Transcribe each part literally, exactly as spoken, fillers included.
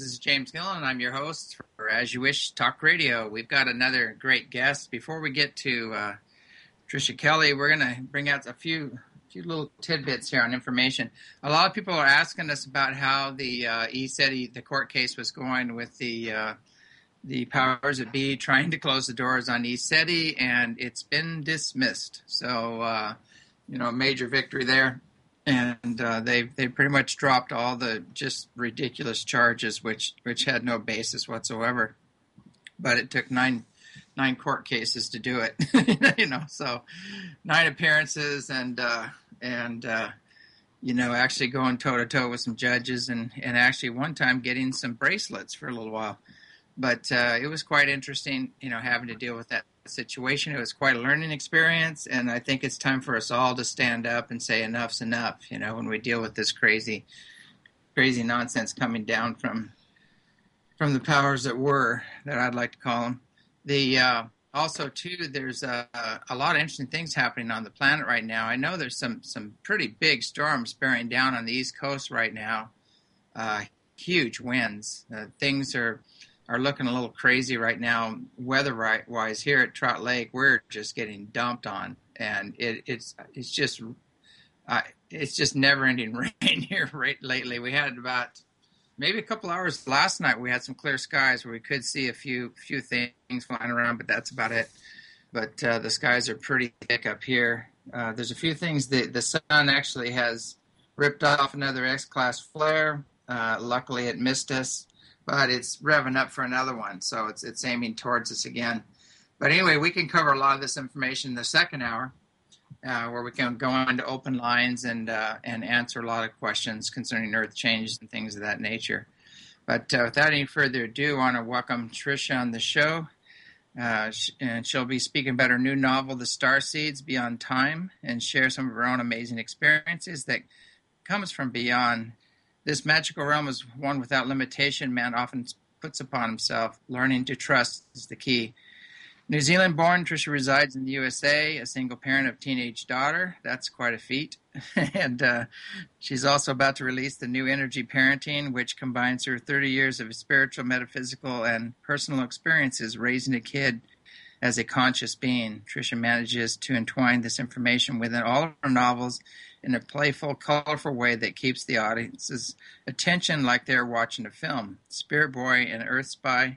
This is James Gillen, and I'm your host for As You Wish Talk Radio. We've got another great guest. Before we get to uh, Tricia Kelly, we're going to bring out a few few little tidbits here on information. A lot of people are asking us about how the uh, ECETI, the court case, was going with the uh, the powers that be trying to close the doors on ECETI, and it's been dismissed. So, uh, you know, a major victory there. And uh, they they pretty much dropped all the just ridiculous charges, which which had no basis whatsoever. But it took nine nine court cases to do it, you know. So nine appearances and uh, and uh, you know actually going toe to toe with some judges and, and actually one time getting some bracelets for a little while. But uh, it was quite interesting, you know, having to deal with that situation. It was quite a learning experience, and I think it's time for us all to stand up and say enough's enough, you know, when we deal with this crazy, crazy nonsense coming down from from the powers that were, that I'd like to call them. The uh, also, too, there's a, a lot of interesting things happening on the planet right now. I know there's some, some pretty big storms bearing down on the East Coast right now, uh, huge winds. Uh, things are... are looking a little crazy right now, weather-wise. Here at Trout Lake, we're just getting dumped on, and it, it's it's just uh, it's just never-ending rain here right lately. We had about maybe a couple hours last night. We had some clear skies where we could see a few few things flying around, but that's about it. But uh, the skies are pretty thick up here. Uh, there's a few things. The the sun actually has ripped off another X-class flare. Uh, luckily, it missed us. But it's revving up for another one, so it's it's aiming towards us again. But anyway, we can cover a lot of this information in the second hour, uh, where we can go into open lines and uh, and answer a lot of questions concerning Earth changes and things of that nature. But uh, without any further ado, I want to welcome Tricia on the show. Uh, sh- and she'll be speaking about her new novel, The Starseeds Beyond Time, and share some of her own amazing experiences that comes from beyond. This magical realm is one without limitation man often puts upon himself. Learning to trust is the key. New Zealand-born, Tricia resides in the U S A, a single parent of teenage daughter. That's quite a feat. and uh, she's also about to release the new Energy Parenting, which combines her thirty years of spiritual, metaphysical, and personal experiences raising a kid as a conscious being. Tricia manages to entwine this information within all of her novels in a playful, colorful way that keeps the audience's attention like they're watching a film. Spirit Boy and Earth Spy,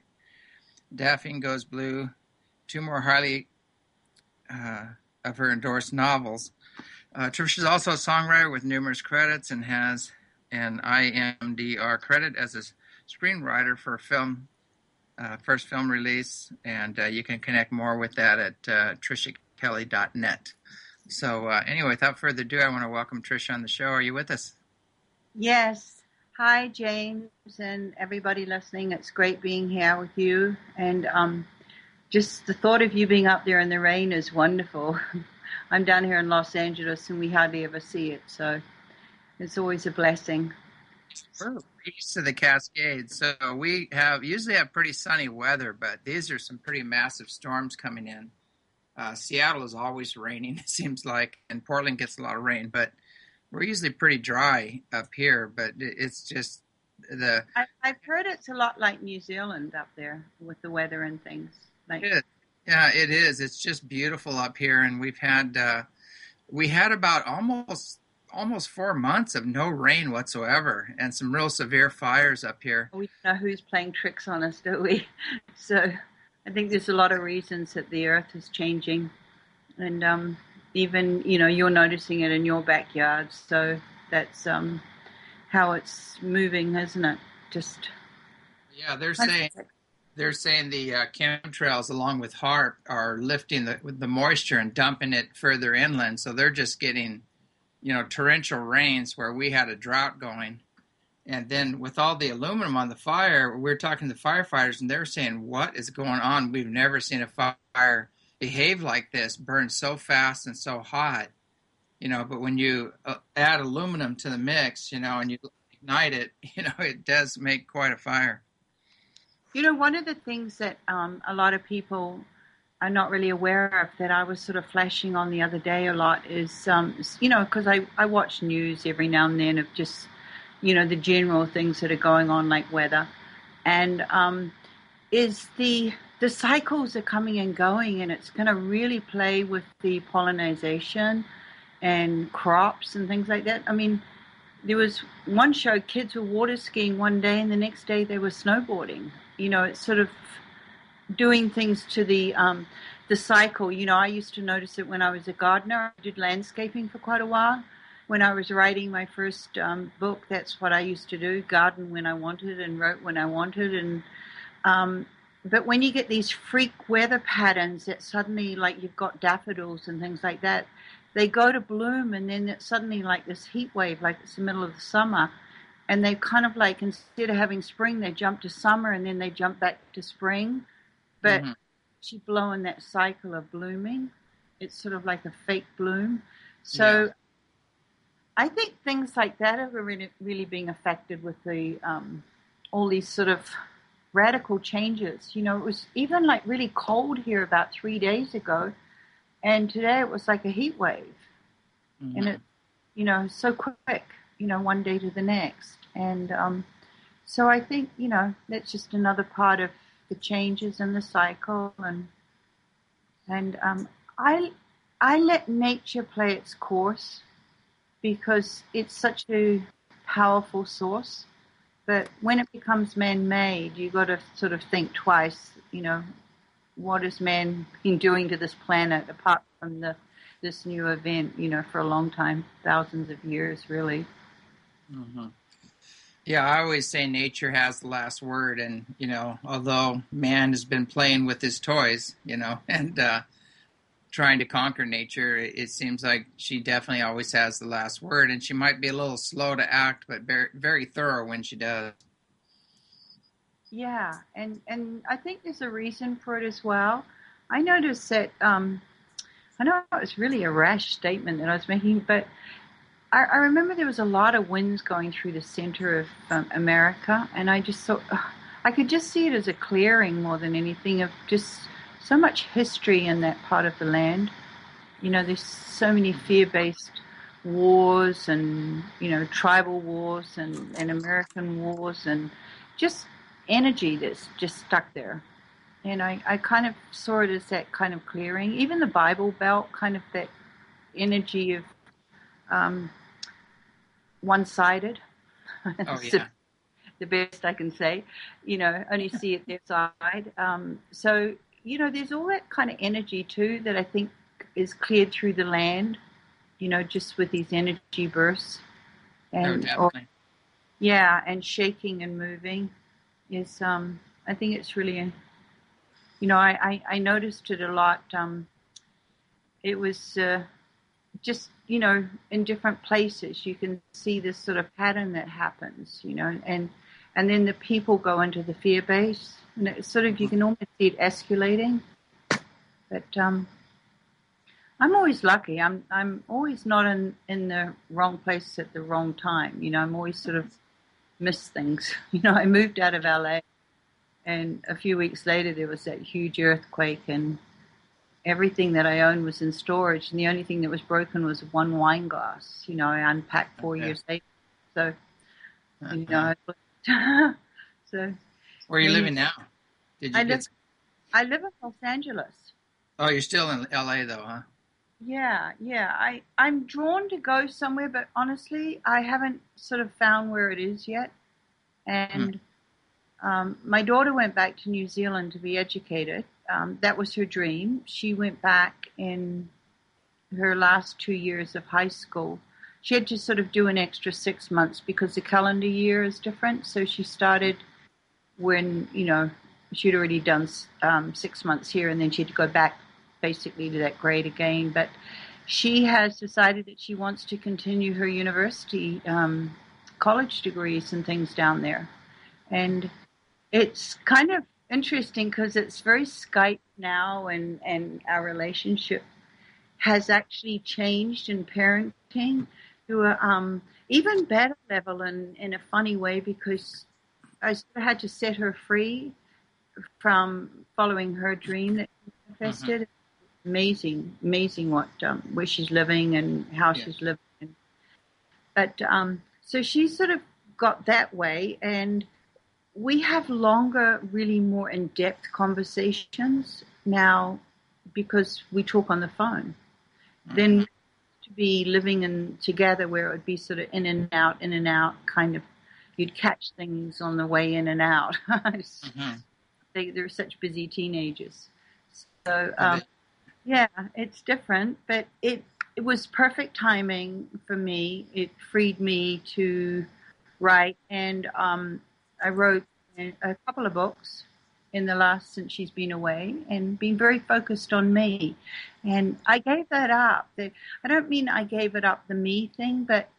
Daphne Goes Blue, two more highly uh, of her endorsed novels. Uh, Tricia is also a songwriter with numerous credits and has an I M D R credit as a screenwriter for a film, uh, first film release, and uh, you can connect more with that at uh, tricia kelly dot net. So uh, anyway, without further ado, I want to welcome Tricia on the show. Are you with us? Yes. Hi, James, and everybody listening. It's great being here with you. And um, just the thought of you being up there in the rain is wonderful. I'm down here in Los Angeles, and we hardly ever see it. So it's always a blessing. We're east of the Cascades, so we have usually have pretty sunny weather, but these are some pretty massive storms coming in. Uh, Seattle is always raining, it seems like, and Portland gets a lot of rain, but we're usually pretty dry up here, but it's just the... I, I've heard it's a lot like New Zealand up there with the weather and things. Like, it is. Yeah, it is. It's just beautiful up here, and we've had, uh, we had about almost, almost four months of no rain whatsoever, and some real severe fires up here. We don't know who's playing tricks on us, do we? So... I think there's a lot of reasons that the earth is changing, and um, even, you know, you're noticing it in your backyard, so that's um, how it's moving, isn't it? Just yeah, they're saying they're saying the uh, chemtrails along with HAARP are lifting the the moisture and dumping it further inland, so they're just getting, you know, torrential rains where we had a drought going. And then with all the aluminum on the fire, we we're talking to the firefighters, and they're saying, what is going on? We've never seen a fire behave like this, burn so fast and so hot. You know, but when you uh, add aluminum to the mix, you know, and you ignite it, you know, it does make quite a fire. You know, one of the things that um, a lot of people are not really aware of that I was sort of flashing on the other day a lot is, um, you know, because I, I watch news every now and then of just, you know, the general things that are going on, like weather. and um, is the the cycles are coming and going, and it's going to really play with the pollination and crops and things like that. I mean, there was one show, kids were water skiing one day, and the next day they were snowboarding. You know, it's sort of doing things to the um, the cycle. You know, I used to notice it when I was a gardener. I did landscaping for quite a while. When I was writing my first um, book, that's what I used to do, garden when I wanted and wrote when I wanted. And um, but when you get these freak weather patterns that suddenly, like you've got daffodils and things like that, they go to bloom, and then it's suddenly like this heat wave, like it's the middle of the summer. And they kind of like, instead of having spring, they jump to summer, and then they jump back to spring. But Mm-hmm. she blowing that cycle of blooming. It's sort of like a fake bloom. So Yeah. I think things like that are really, really being affected with the um, all these sort of radical changes. You know, it was even like really cold here about three days ago, and today it was like a heat wave, Mm-hmm. and it, you know, so quick. You know, one day to the next, and um, so I think, you know, that's just another part of the changes in the cycle, and and um, I I let nature play its course because it's such a powerful source. But when it becomes man-made, you got to sort of think twice. You know, what has man been doing to this planet apart from the this new event? You know, for a long time, thousands of years, really. Mm-hmm. Yeah, I always say nature has the last word, and you know, although man has been playing with his toys, you know, and uh, trying to conquer nature, it seems like she definitely always has the last word, and she might be a little slow to act, but very, very thorough when she does. Yeah, and and I think there's a reason for it as well. I noticed that um, I know it was really a rash statement that I was making, but I, I remember there was a lot of winds going through the center of um, America, and I just thought ugh, I could just see it as a clearing more than anything of just so much history in that part of the land. You know, there's so many fear-based wars and, you know, tribal wars and, and American wars and just energy that's just stuck there. And I, I kind of saw it as that kind of clearing. Even the Bible Belt, kind of that energy of um, one-sided. Oh yeah. The best I can say. You know, only see it their side. Um, so, you know, there's all that kind of energy too that I think is cleared through the land, you know, just with these energy bursts. Oh, And, or, definitely. yeah, and shaking and moving is, um, I think it's really, a, you know, I, I, I noticed it a lot. Um, it was uh, just, you know, in different places, you can see this sort of pattern that happens, you know, and, and then the people go into the fear base, and it's sort of, you can almost see it escalating. But, um, I'm always lucky. I'm I'm always not in, in the wrong place at the wrong time. You know, I'm always sort of miss things. You know, I moved out of L A, and a few weeks later there was that huge earthquake, and everything that I owned was in storage, and the only thing that was broken was one wine glass. You know, I unpacked four Okay. years later. So, you Uh-huh. know, so Where are you maybe living now? Did you I get? live I live in Los Angeles. Oh, you're still in L A though, huh? Yeah, yeah. I, I'm drawn to go somewhere, but honestly, I haven't sort of found where it is yet. Hmm. And um, my daughter went back to New Zealand to be educated. Um, that was her dream. She went back in her last two years of high school. She had to sort of do an extra six months because the calendar year is different. So she started when, you know, she'd already done um, six months here, and then she had to go back basically to that grade again. But she has decided that she wants to continue her university um, college degrees and things down there. And it's kind of interesting because it's very Skype now, and, and our relationship has actually changed in parenting to a um, even better level in, in a funny way, because I sort of had to set her free from following her dream that she manifested. Mm-hmm. Amazing, amazing what um, where she's living and how Yeah. she's living. But um, so she sort of got that way, and we have longer, really more in-depth conversations now because we talk on the phone. Mm-hmm. Then to be living in together where it would be sort of in and out, in and out, kind of, you'd catch things on the way in and out. mm-hmm. they, they're such busy teenagers. So, um, yeah, it's different, but it, it was perfect timing for me. It freed me to write, and um, I wrote a couple of books in the last since she's been away, and been very focused on me. And I gave that up. I don't mean I gave it up, the me thing, but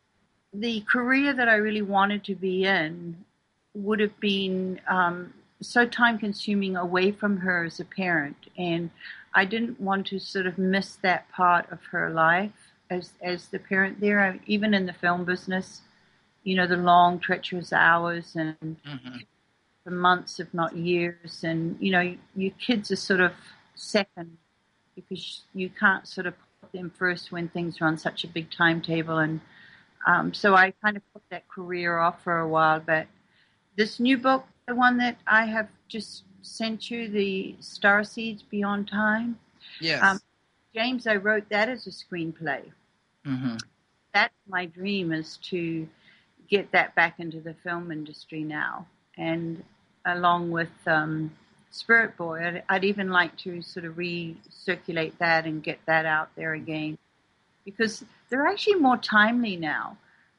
the career that I really wanted to be in would have been um, so time-consuming away from her as a parent, and I didn't want to sort of miss that part of her life as as the parent there. I, even in the film business, you know, the long, treacherous hours and mm-hmm. for months, if not years, and you know, your kids are sort of second because you can't sort of put them first when things are on such a big timetable. And um, so I kind of put that career off for a while. But this new book, the one that I have just sent you, the Starseeds Beyond Time. Yes. Um, James, I wrote that as a screenplay. Mm-hmm. That's my dream, is to get that back into the film industry now. And along with um, Spirit Boy, I'd, I'd even like to sort of recirculate that and get that out there again, because they're actually more timely now.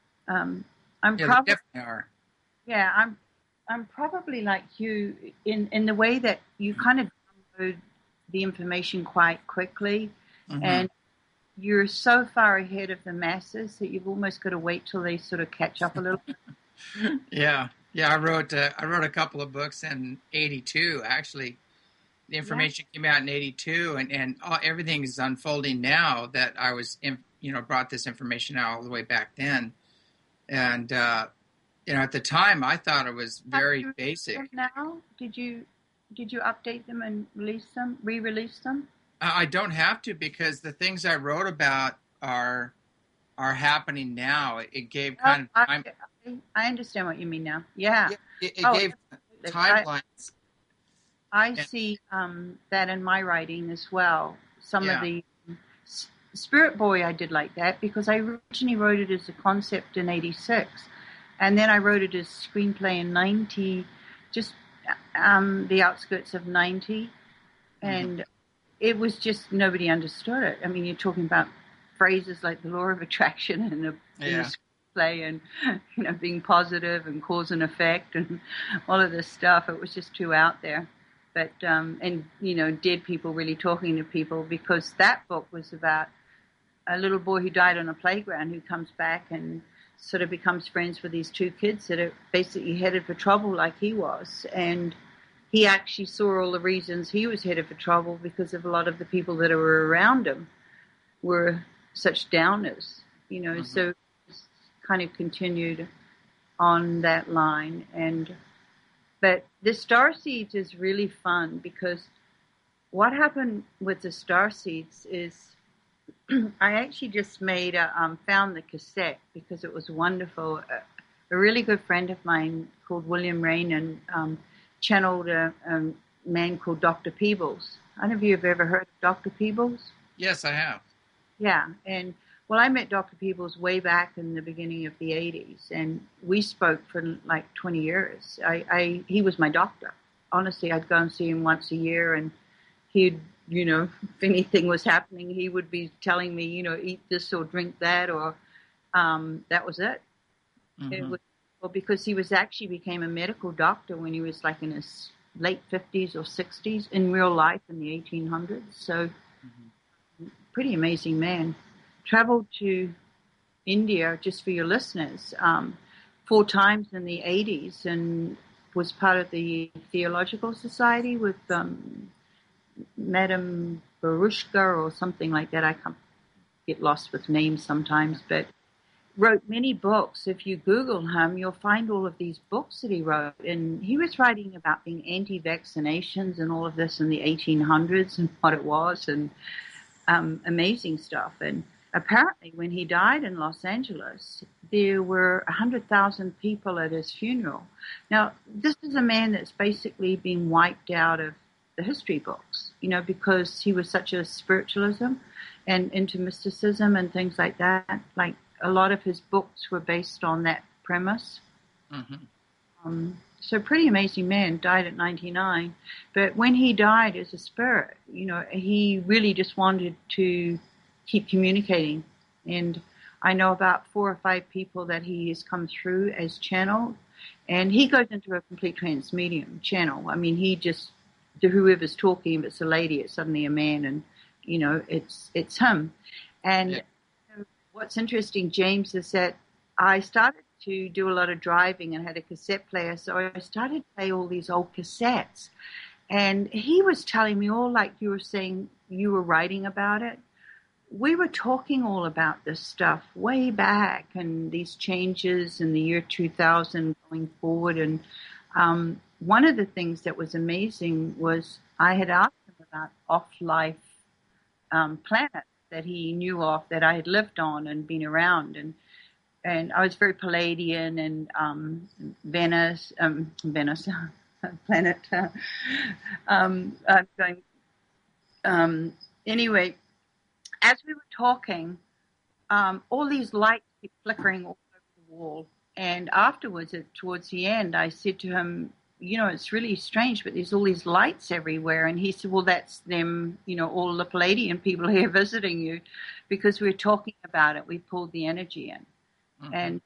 Um, I'm yeah, probably, they definitely are. Yeah, I'm I'm probably like you in, in the way that you kind of download the information quite quickly, mm-hmm. and you're so far ahead of the masses that you've almost got to wait till they sort of catch up a little bit. yeah, yeah. I wrote uh, I wrote a couple of books in eighty-two. Actually, the information yeah. came out in eighty-two, and and all, everything is unfolding now. That I was, in, you know, brought this information out all the way back then, and. Uh, You know, at the time, I thought it was very basic. Now, did you did you update them and release them, re-release them? I don't have to, because the things I wrote about are are happening now. It gave kind oh, of time. I, I understand what you mean now. Yeah, yeah it, it oh, gave timelines. I, I see um, that in my writing as well. Some yeah. of the Spirit Boy, I did like that because I originally wrote it as a concept in eighty-six. And then I wrote it as screenplay in ninety, just um, the outskirts of ninety. And mm-hmm. it was just, nobody understood it. I mean, you're talking about phrases like the law of attraction and a, yeah. in the screenplay and, you know, being positive and cause and effect and all of this stuff. It was just too out there. But, um, and, you know, dead people really talking to people, because that book was about a little boy who died on a playground who comes back and sort of becomes friends with these two kids that are basically headed for trouble like he was. And he actually saw all the reasons he was headed for trouble because of a lot of the people that were around him were such downers, you know, mm-hmm. so it's kind of continued on that line. And, but the Starseeds is really fun, because what happened with the Starseeds is I actually just made a, um, found the cassette because it was wonderful. A, a really good friend of mine called William Rain and um, channeled a, a man called Doctor Peebles. I don't know if you've ever heard of Doctor Peebles. Yes, I have. Yeah, and well, I met Doctor Peebles way back in the beginning of the eighties, and we spoke for like twenty years. I, I he was my doctor. Honestly, I'd go and see him once a year, and he'd, you know, if anything was happening, he would be telling me, you know, eat this or drink that, or um, that was it. Mm-hmm. It was, well, because he was actually became a medical doctor when he was like in his late fifties or sixties in real life in the eighteen hundreds. So mm-hmm. pretty amazing man. Traveled to India, just for your listeners, um, four times in the eighties, and was part of the Theological Society with um, Madame Barushka or something like that. I can't get lost with names sometimes, but wrote many books. If you Google him, you'll find all of these books that he wrote. And he was writing about being anti-vaccinations and all of this in the eighteen hundreds and what it was, and um, amazing stuff. And apparently when he died in Los Angeles, there were one hundred thousand people at his funeral. Now, this is a man that's basically been wiped out of the history books, you know, because he was such a spiritualism and into mysticism and things like that. Like a lot of his books were based on that premise. Mm-hmm. Um, so pretty amazing man, died at ninety-nine. But when he died as a spirit, you know, he really just wanted to keep communicating. And I know about four or five people that he has come through as channeled. And he goes into a complete trance medium channel. I mean, he just, to whoever's talking, if it's a lady, it's suddenly a man, and, you know, it's it's him. And yeah. You know, what's interesting, James, is that I started to do a lot of driving and had a cassette player, so I started to play all these old cassettes. And he was telling me all, like you were saying, you were writing about it. We were talking all about this stuff way back and these changes in the year two thousand going forward. And um, one of the things that was amazing was I had asked him about off-life um, planets that he knew of that I had lived on and been around. And And I was very Palladian and um, Venus, um, Venus, planet. Uh, um, I'm going. Um, anyway, as we were talking, um, all these lights keep flickering all over the wall. And afterwards, at, towards the end, I said to him, "You know, it's really strange, but there's all these lights everywhere." And he said, "Well, that's them. You know, all the Palladian people here visiting you, because we were talking about it. We pulled the energy in." Mm-hmm. And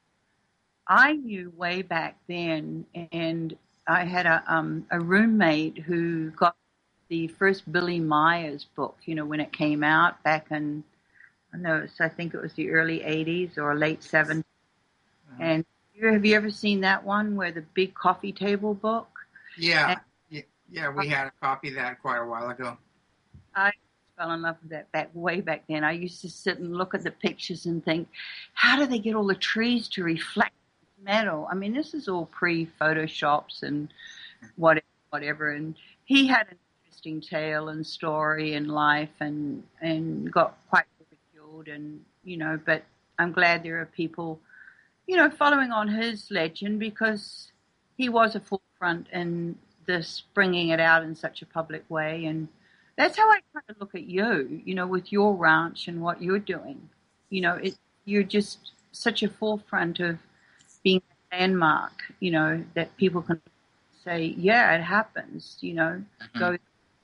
I knew way back then, and I had a um, a roommate who got the first Billy Myers book, you know, when it came out back in, I know, I think it was the early eighties or late seventies. Mm-hmm. And have you ever seen that one where the big coffee table book? Yeah, and, yeah, we had a copy of that quite a while ago. I fell in love with that back way back then. I used to sit and look at the pictures and think, how do they get all the trees to reflect metal? I mean, this is all pre-Photoshops and whatever, whatever. And he had an interesting tale and story in life, and and got quite ridiculed, and you know. But I'm glad there are people, you know, following on his legend, because he was a forefront in this, bringing it out in such a public way. And that's how I kind of look at you, you know, with your ranch and what you're doing. You know, it, you're just such a forefront of being a landmark, you know, that people can say, yeah, it happens, you know, mm-hmm. go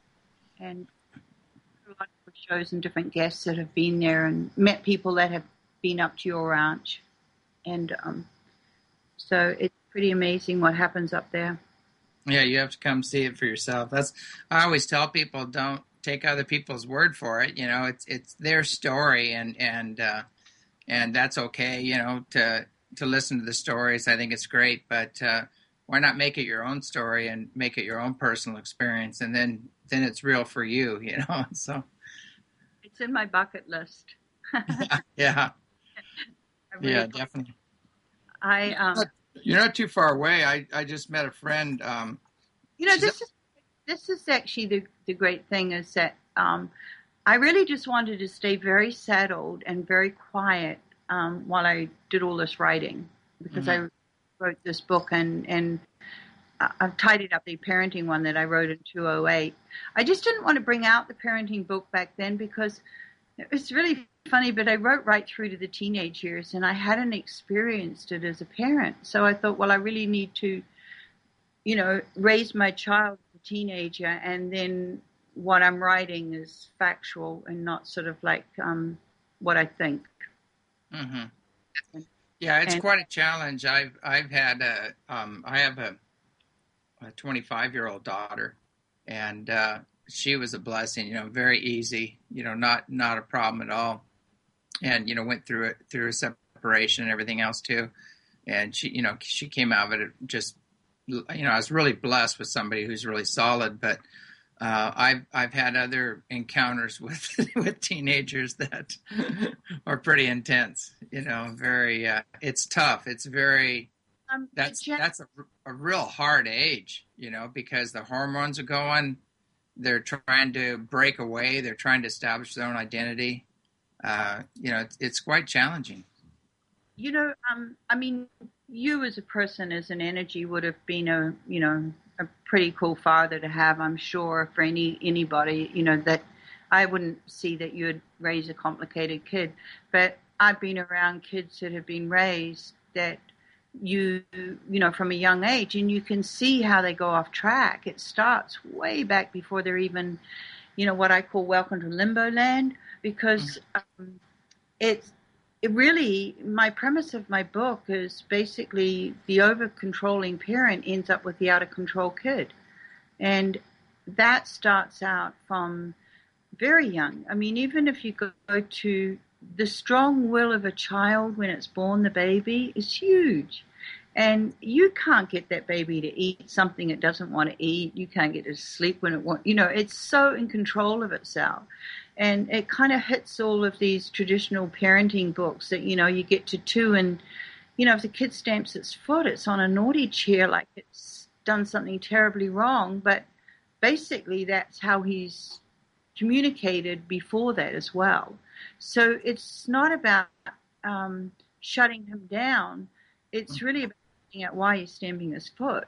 and a lot of shows and different guests that have been there and met people that have been up to your ranch. And um, so it's pretty amazing what happens up there. Yeah, you have to come see it for yourself. That's, I always tell people, don't take other people's word for it. You know, it's it's their story, and and uh, and that's okay. You know, to to listen to the stories, I think it's great. But uh, why not make it your own story and make it your own personal experience, and then then it's real for you. You know, so it's in my bucket list. yeah, yeah, really yeah, definitely. I um. You're not too far away. I, I just met a friend. Um, you know, this is this is actually the the great thing is that um, I really just wanted to stay very settled and very quiet um, while I did all this writing, because mm-hmm. I wrote this book, and and I've tidied up the parenting one that I wrote in two thousand eight. I just didn't want to bring out the parenting book back then, because it's really funny, but I wrote right through to the teenage years, and I hadn't experienced it as a parent. So I thought, well, I really need to, you know, raise my child as a teenager, and then what I'm writing is factual and not sort of like um, what I think. Mm-hmm. Yeah, it's and, quite a challenge. I've I've had a um, I have a a twenty-five year old daughter, and uh, she was a blessing. You know, very easy. You know, not not a problem at all. And, you know, went through it, through a separation and everything else too. And she, you know, she came out of it just, you know, I was really blessed with somebody who's really solid, but uh, I've, I've had other encounters with, with teenagers that are pretty intense, you know, very, uh, it's tough. It's very, um, that's, that's a, a real hard age, you know, because the hormones are going, they're trying to break away. They're trying to establish their own identity. uh, you know, it's, it's quite challenging. You know, um, I mean, you as a person, as an energy, would have been a, you know, a pretty cool father to have, I'm sure, for any anybody. You know, that I wouldn't see that you'd raise a complicated kid, but I've been around kids that have been raised that you, you know, from a young age, and you can see how they go off track. It starts way back before they're even, you know, what I call welcome to limbo land, because um, it's, it really, my premise of my book is basically the over-controlling parent ends up with the out-of-control kid. And that starts out from very young. I mean, even if you go to the strong will of a child when it's born, the baby, is huge. And you can't get that baby to eat something it doesn't want to eat. You can't get it to sleep when it wants. You know, it's so in control of itself. And it kind of hits all of these traditional parenting books that, you know, you get to two and, you know, if the kid stamps its foot, it's on a naughty chair like it's done something terribly wrong. But basically that's how he's communicated before that as well. So it's not about um, shutting him down. It's really about looking at why he's stamping his foot.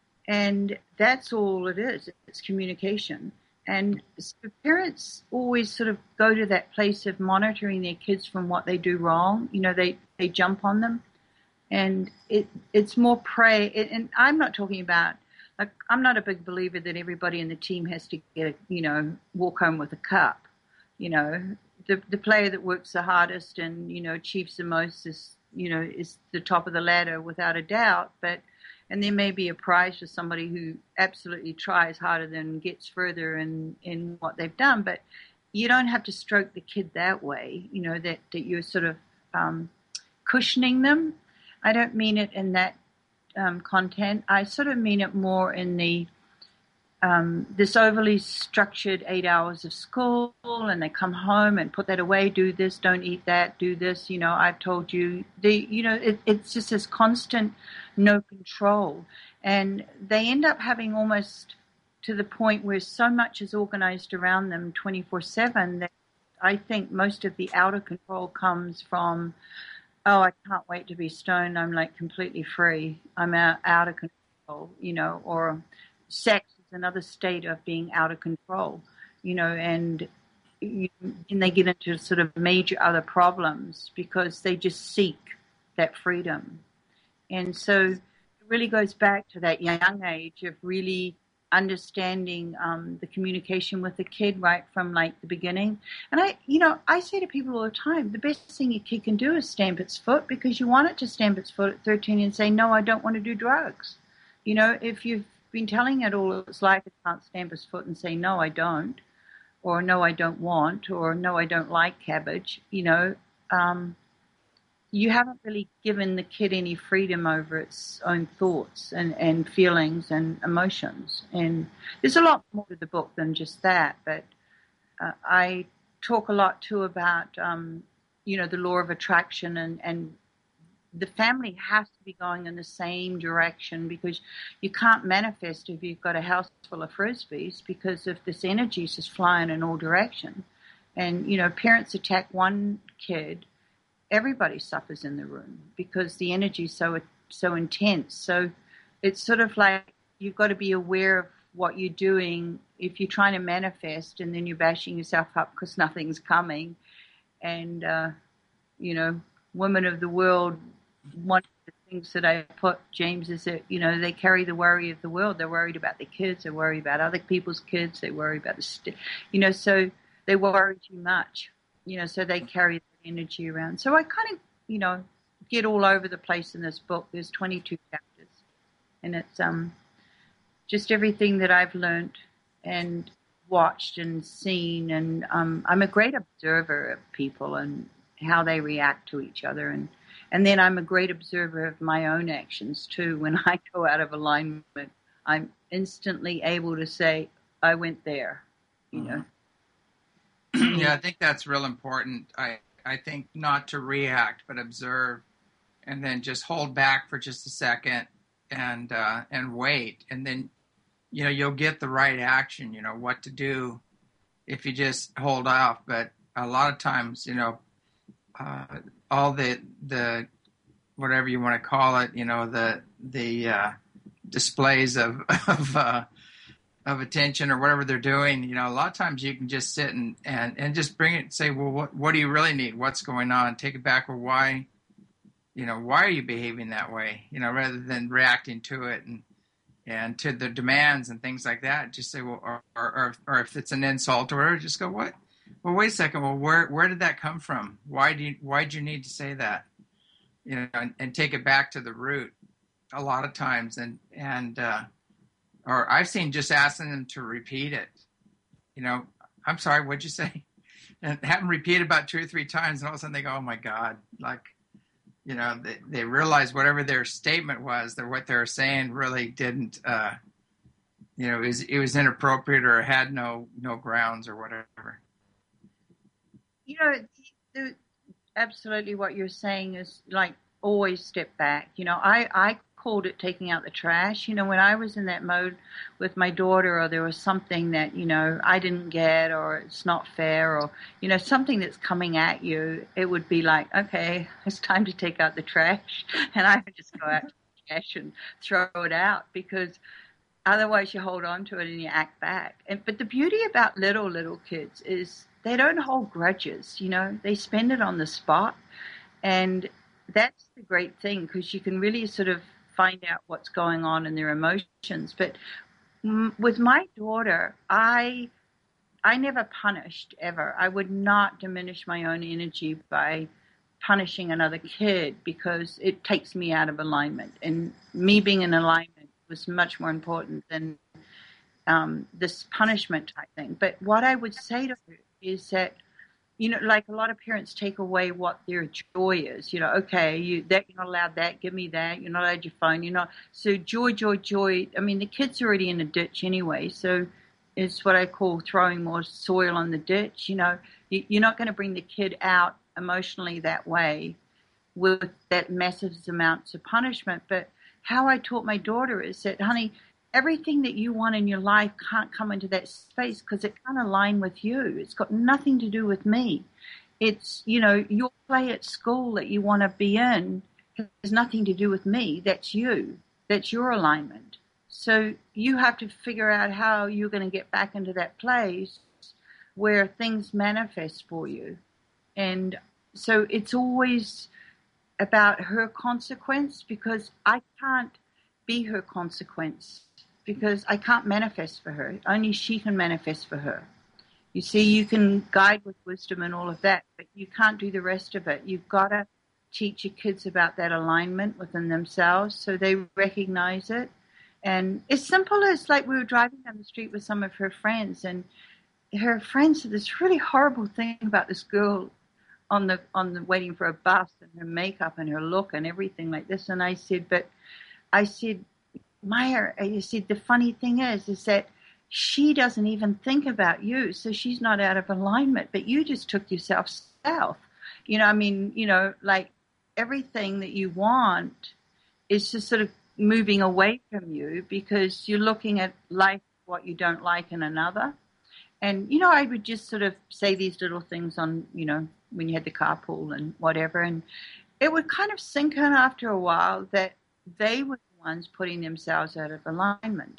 And that's all it is. It's communication. And so parents always sort of go to that place of monitoring their kids from what they do wrong. You know, they, they jump on them. And it it's more prey. And I'm not talking about, like, I'm not a big believer that everybody in the team has to get, a, you know, walk home with a cup. You know, the the player that works the hardest and, you know, achieves the most is, you know, is the top of the ladder without a doubt. But and there may be a prize for somebody who absolutely tries harder than gets further in, in what they've done. But you don't have to stroke the kid that way, you know, that, that you're sort of um, cushioning them. I don't mean it in that um, content. I sort of mean it more in the um, this overly structured eight hours of school, and they come home and put that away, do this, don't eat that, do this, you know, I've told you. The, you know, it, it's just this constant no control. And they end up having almost to the point where so much is organized around them twenty-four seven that I think most of the outer control comes from, oh, I can't wait to be stoned. I'm like completely free. I'm out, out of control, you know, or sex is another state of being out of control, you know, and, you, and they get into sort of major other problems because they just seek that freedom. And so it really goes back to that young age of really understanding um, the communication with the kid right from like the beginning. And I, you know, I say to people all the time, the best thing your kid can do is stamp its foot, because you want it to stamp its foot at thirteen and say, no, I don't want to do drugs. You know, if you've been telling it all its life, it can't stamp its foot and say, no, I don't, or no, I don't want, or no, I don't like cabbage, you know, um, you haven't really given the kid any freedom over its own thoughts and, and feelings and emotions. And there's a lot more to the book than just that, but uh, I talk a lot too about, um, you know, the law of attraction, and, and the family has to be going in the same direction, because you can't manifest if you've got a house full of frisbees, because if this energy is just flying in all directions. And, you know, parents attack one kid, everybody suffers in the room because the energy is so so intense. So it's sort of like you've got to be aware of what you're doing if you're trying to manifest and then you're bashing yourself up because nothing's coming. And, uh, you know, women of the world, one of the things that I put, James, is that, you know, they carry the worry of the world. They're worried about their kids. They're worried about other people's kids. They worry about the, st- you know, so they worry too much, you know, so they carry energy around. So I kind of, you know, get all over the place in this book. There's twenty-two chapters, and it's um just everything that I've learned and watched and seen. And um, I'm a great observer of people and how they react to each other, and and then I'm a great observer of my own actions too. When I go out of alignment, I'm instantly able to say, I went there, you know. Yeah, I think that's real important. I I think not to react, but observe, and then just hold back for just a second and uh, and wait. And then, you know, you'll get the right action, you know, what to do if you just hold off. But a lot of times, you know, uh, all the the whatever you want to call it, you know, the the uh, displays of of uh, of attention or whatever they're doing, you know, a lot of times you can just sit and and, and just bring it and say, well, what what do you really need? What's going on? Take it back. Well, why, you know, why are you behaving that way? You know, rather than reacting to it and and to the demands and things like that. Just say, well, or or, or if it's an insult or whatever, just go, what? Well, wait a second. Well, where where did that come from? Why do you why did you need to say that? You know, and, and take it back to the root a lot of times. And, and, uh, or I've seen just asking them to repeat it. You know, I'm sorry, what'd you say? And have them repeat it about two or three times. And all of a sudden they go, oh my God, like, you know, they, they realize whatever their statement was, that what they were saying really didn't, uh, you know, it was, it was inappropriate or had no, no grounds or whatever. You know, the, absolutely what you're saying is like always step back. You know, I, I called it taking out the trash. You know, when I was in that mode with my daughter, or there was something that, you know, I didn't get, or it's not fair, or, you know, something that's coming at you, it would be like, okay, it's time to take out the trash. And I would just go out to the trash and throw it out, because otherwise you hold on to it and you act back. And but the beauty about little, little kids is they don't hold grudges, you know. They spend it on the spot. And that's the great thing, because you can really sort of find out what's going on in their emotions. But m- with my daughter, I I never punished, ever. I would not diminish my own energy by punishing another kid, because it takes me out of alignment. And me being in alignment was much more important than um, this punishment type thing. But what I would say to her is that, you know, like a lot of parents take away what their joy is. You know, okay, you that you're not allowed that, give me that. You're not allowed your phone. You're not. So joy, joy, joy. I mean, the kid's already in a ditch anyway. So it's what I call throwing more soil on the ditch. You know, you, you're not going to bring the kid out emotionally that way with that massive amounts of punishment. But how I taught my daughter is that, honey, everything that you want in your life can't come into that space because it can't align with you. It's got nothing to do with me. It's, you know, your play at school that you want to be in has nothing to do with me. That's you. That's your alignment. So you have to figure out how you're going to get back into that place where things manifest for you. And so it's always about her consequence, because I can't be her consequence, because I can't manifest for her. Only she can manifest for her. You see, you can guide with wisdom and all of that, but you can't do the rest of it. You've got to teach your kids about that alignment within themselves so they recognize it. And it's simple as, like, we were driving down the street with some of her friends, and her friends said this really horrible thing about this girl on the on the waiting for a bus, and her makeup and her look and everything like this. And I said, but I said, Maya, you said, the funny thing is, is that she doesn't even think about you, so she's not out of alignment, but you just took yourself south. You know, I mean, you know, like everything that you want is just sort of moving away from you because you're looking at life, what you don't like in another. And, you know, I would just sort of say these little things on, you know, when you had the carpool and whatever, and it would kind of sink in after a while that they were the ones putting themselves out of alignment.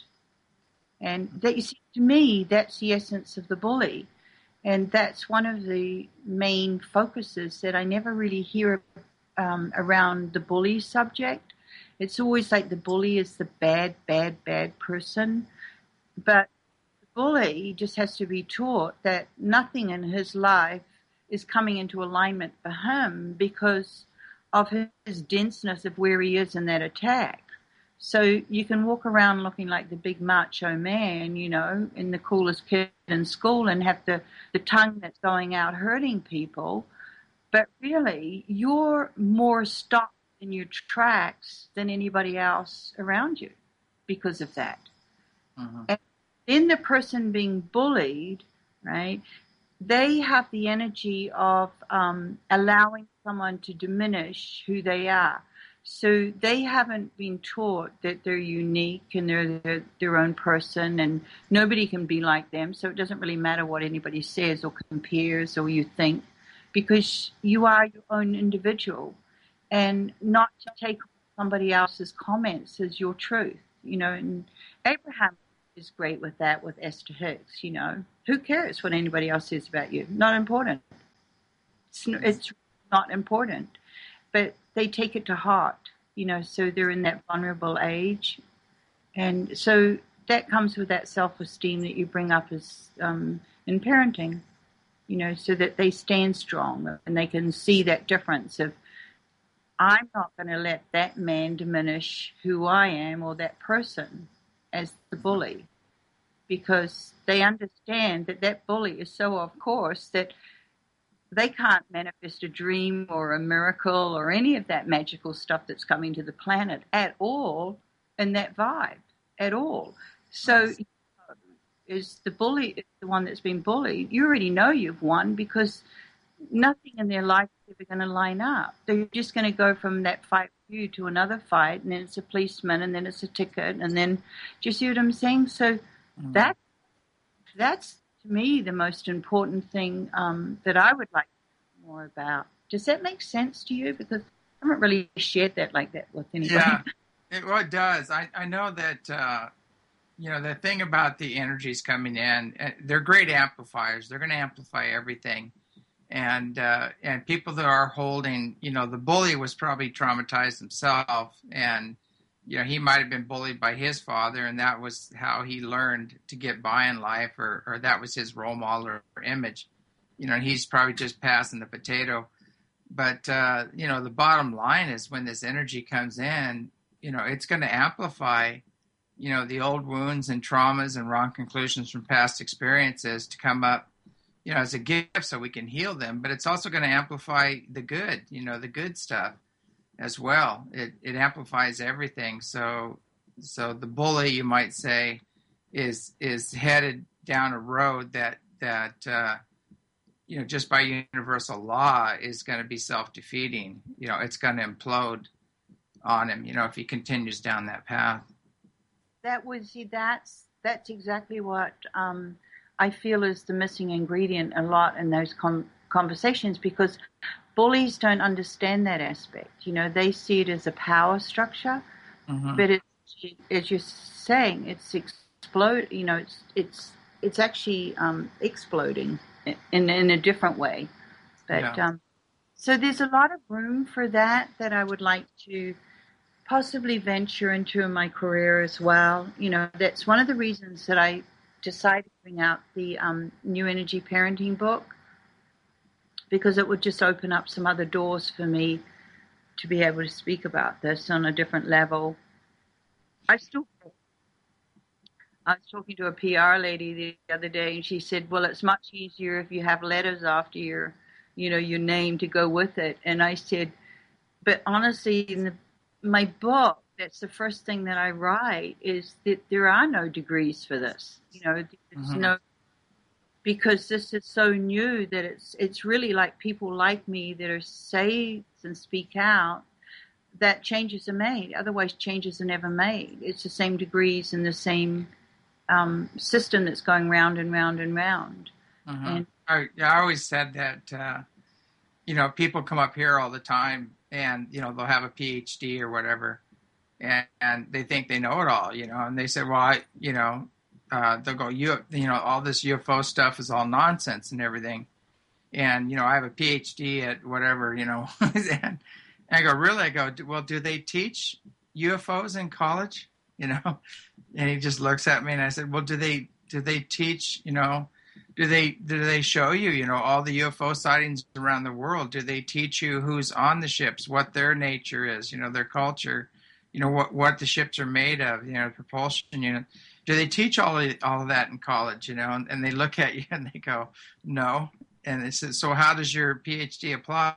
And that, you see, to me, that's the essence of the bully. And that's one of the main focuses that I never really hear um, around the bully subject. It's always like the bully is the bad, bad, bad person. But the bully just has to be taught that nothing in his life is coming into alignment for him because of his denseness of where he is in that attack. So you can walk around looking like the big macho man, you know, and the coolest kid in school, and have the, the tongue that's going out hurting people. But really, you're more stopped in your tracks than anybody else around you because of that. Uh-huh. And then the person being bullied, right, they have the energy of um, allowing someone to diminish who they are. So they haven't been taught that they're unique and they're their, their own person and nobody can be like them. So it doesn't really matter what anybody says or compares or you think. because you are your own individual, and not to take somebody else's comments as your truth, you know. And Abraham is great with that, with Esther Hicks, you know. Who cares what anybody else says about you? Not important. It's, it's not important. But they take it to heart, you know, so they're in that vulnerable age. And so that comes with that self-esteem that you bring up as um, in parenting, you know, so that they stand strong and they can see that difference of, I'm not going to let that man diminish who I am or that person as the bully, because they understand that that bully is so off course that they can't manifest a dream or a miracle or any of that magical stuff that's coming to the planet at all in that vibe at all. So you know, is the bully is the one that's been bullied, you already know you've won, because nothing in their life is ever going to line up. They're just going to go from that fight with you to another fight, and then it's a policeman, and then it's a ticket, and then, do you see what I'm saying? So mm-hmm. that that's to me the most important thing um, that I would like to know more about. Does that make sense to you? Because I haven't really shared that like that with anybody. Yeah, it, well, it does. I, I know that, uh, you know, the thing about the energies coming in, they're great amplifiers. They're going to amplify everything. And uh, and people that are holding, you know, the bully was probably traumatized himself, and you know, he might have been bullied by his father, and that was how he learned to get by in life, or, or that was his role model or, or image. You know, he's probably just passing the potato. But, uh, you know, the bottom line is when this energy comes in, you know, it's going to amplify, you know, the old wounds and traumas and wrong conclusions from past experiences to come up, you know, as a gift so we can heal them. But it's also going to amplify the good, you know, the good stuff as well. It it amplifies everything. So so the bully, you might say, is is headed down a road that that uh, you know, just by universal law is going to be self-defeating. You know, it's going to implode on him, you know, if he continues down that path. That was that's that's exactly what um, I feel is the missing ingredient a lot in those com- conversations, because bullies don't understand that aspect. You know, they see it as a power structure, mm-hmm. but it's, as you're saying, it's explode. You know, it's it's it's actually um, exploding in in a different way. But yeah. um, so there's a lot of room for that that I would like to possibly venture into in my career as well. You know, that's one of the reasons that I decided to bring out the um, New Energy Parenting book, because it would just open up some other doors for me to be able to speak about this on a different level. I still, I was talking to a P R lady the other day, and she said, well, it's much easier if you have letters after your, you know, your name to go with it. And I said, but honestly, in the, my book, that's the first thing that I write, is that there are no degrees for this. You know, there's mm-hmm. no, because this is so new that it's it's really like people like me that are saved and speak out, that changes are made. Otherwise, changes are never made. It's the same degrees and the same um, system that's going round and round and round. Mm-hmm. And I, I always said that, uh, you know, people come up here all the time and, you know, they'll have a P H D or whatever, and, and they think they know it all, you know, and they say, well, I, you know, Uh, they'll go, you, you know, all this U F O stuff is all nonsense and everything. And, you know, I have a P H D at whatever, you know. And I go, really? I go, well, do they teach U F Os in college? You know? And he just looks at me and I said, well, do they, do they teach, you know, do they, do they show you, you know, all the U F O sightings around the world? Do they teach you who's on the ships, what their nature is, you know, their culture, you know, what, what the ships are made of, you know, propulsion unit? Do they teach all of, all of that in college, you know? And, and they look at you and they go, no. And they said, so how does your P H D apply?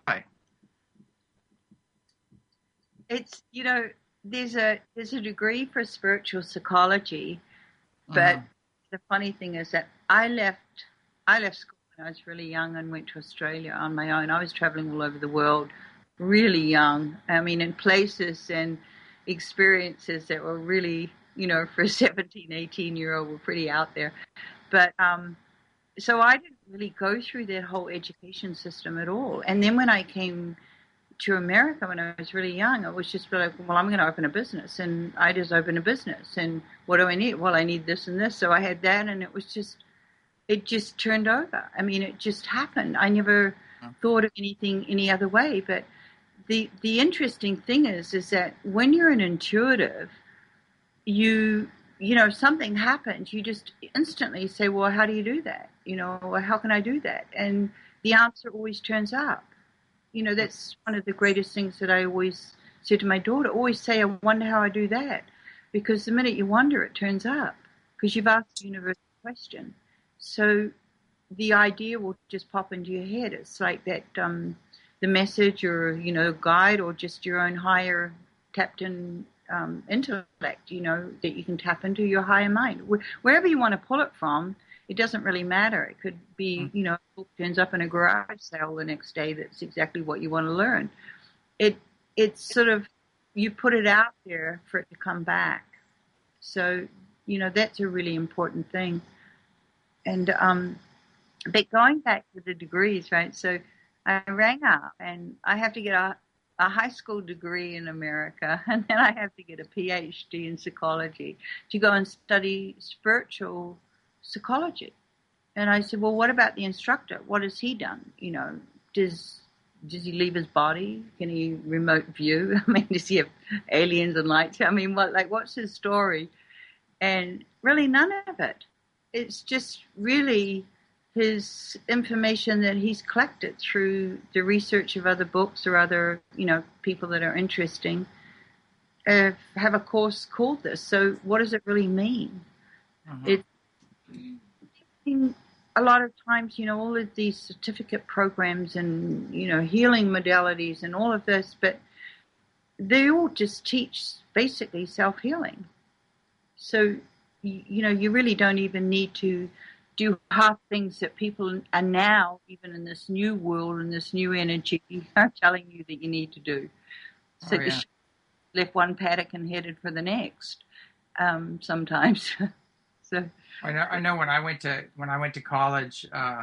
It's, you know, there's a there's a degree for spiritual psychology, but mm-hmm. the funny thing is that I left I left school when I was really young and went to Australia on my own. I was traveling all over the world really young. I mean, in places and experiences that were really, you know, for a seventeen, eighteen-year-old, were pretty out there. But um, so I didn't really go through that whole education system at all. And then when I came to America when I was really young, it was just like, well, I'm going to open a business, and I just opened a business. And what do I need? Well, I need this and this. So I had that, and it was just, it just turned over. I mean, it just happened. I never thought of anything any other way. But the the interesting thing is, is that when you're an intuitive, you you know, something happens, you just instantly say, well, how do you do that? You know, well, how can I do that? And the answer always turns up. You know, that's one of the greatest things that I always said to my daughter. Always say, I wonder how I do that. Because the minute you wonder, it turns up. Because you've asked the universe a question. So the idea will just pop into your head. It's like that, um, the message or, you know, guide or just your own higher tapped in um, intellect, you know, that you can tap into your higher mind. Wherever you want to pull it from, it doesn't really matter. It could be, you know, a book turns up in a garage sale the next day that's exactly what you want to learn. It It's sort of, you put it out there for it to come back. So, you know, that's a really important thing. And, um, but going back to the degrees, right? So I rang up and I have to get a, a high school degree in America, and then I have to get a P H D in psychology to go and study spiritual psychology. And I said, well, what about the instructor? What has he done? You know, does does he leave his body? Can he remote view? I mean, does he have aliens and lights? I mean, what like what's his story? And really none of it. It's just really his information that he's collected through the research of other books or other, you know, people that are interesting, uh, have a course called this. So what does it really mean? Uh-huh. It, a lot of times, you know, all of these certificate programs and, you know, healing modalities and all of this, but they all just teach basically self-healing. So, you, you know, you really don't even need to do half things that people are now, even in this new world and this new energy, are telling you that you need to do. So oh, yeah. you left one paddock and headed for the next. Um, sometimes. So I know. I know when I went to when I went to college, uh,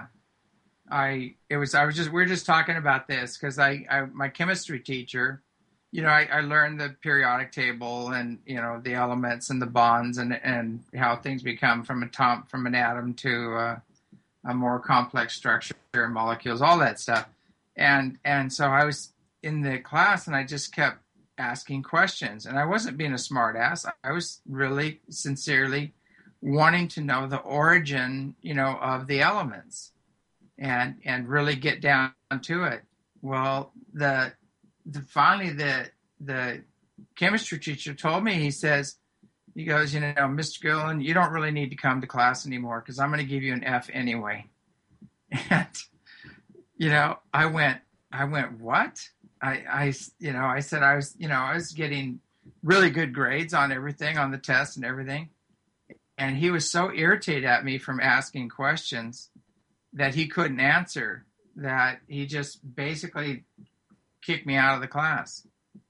I it was I was just we were just talking about this because I, I my chemistry teacher, you know, I, I learned the periodic table and, you know, the elements and the bonds and, and how things become from a tom, from an atom to uh, a more complex structure, molecules, all that stuff. And and so I was in the class and I just kept asking questions. And I wasn't being a smart ass. I was really sincerely wanting to know the origin, you know, of the elements and and really get down to it. Well, the The, finally, the the chemistry teacher told me, he says, he goes, you know, Mister Gillen, you don't really need to come to class anymore because I'm going to give you an F anyway. And, you know, I went, I went, what? I, I, you know, I said I was, you know, I was getting really good grades on everything, on the test and everything. And he was so irritated at me from asking questions that he couldn't answer, that he just basically kicked me out of the class.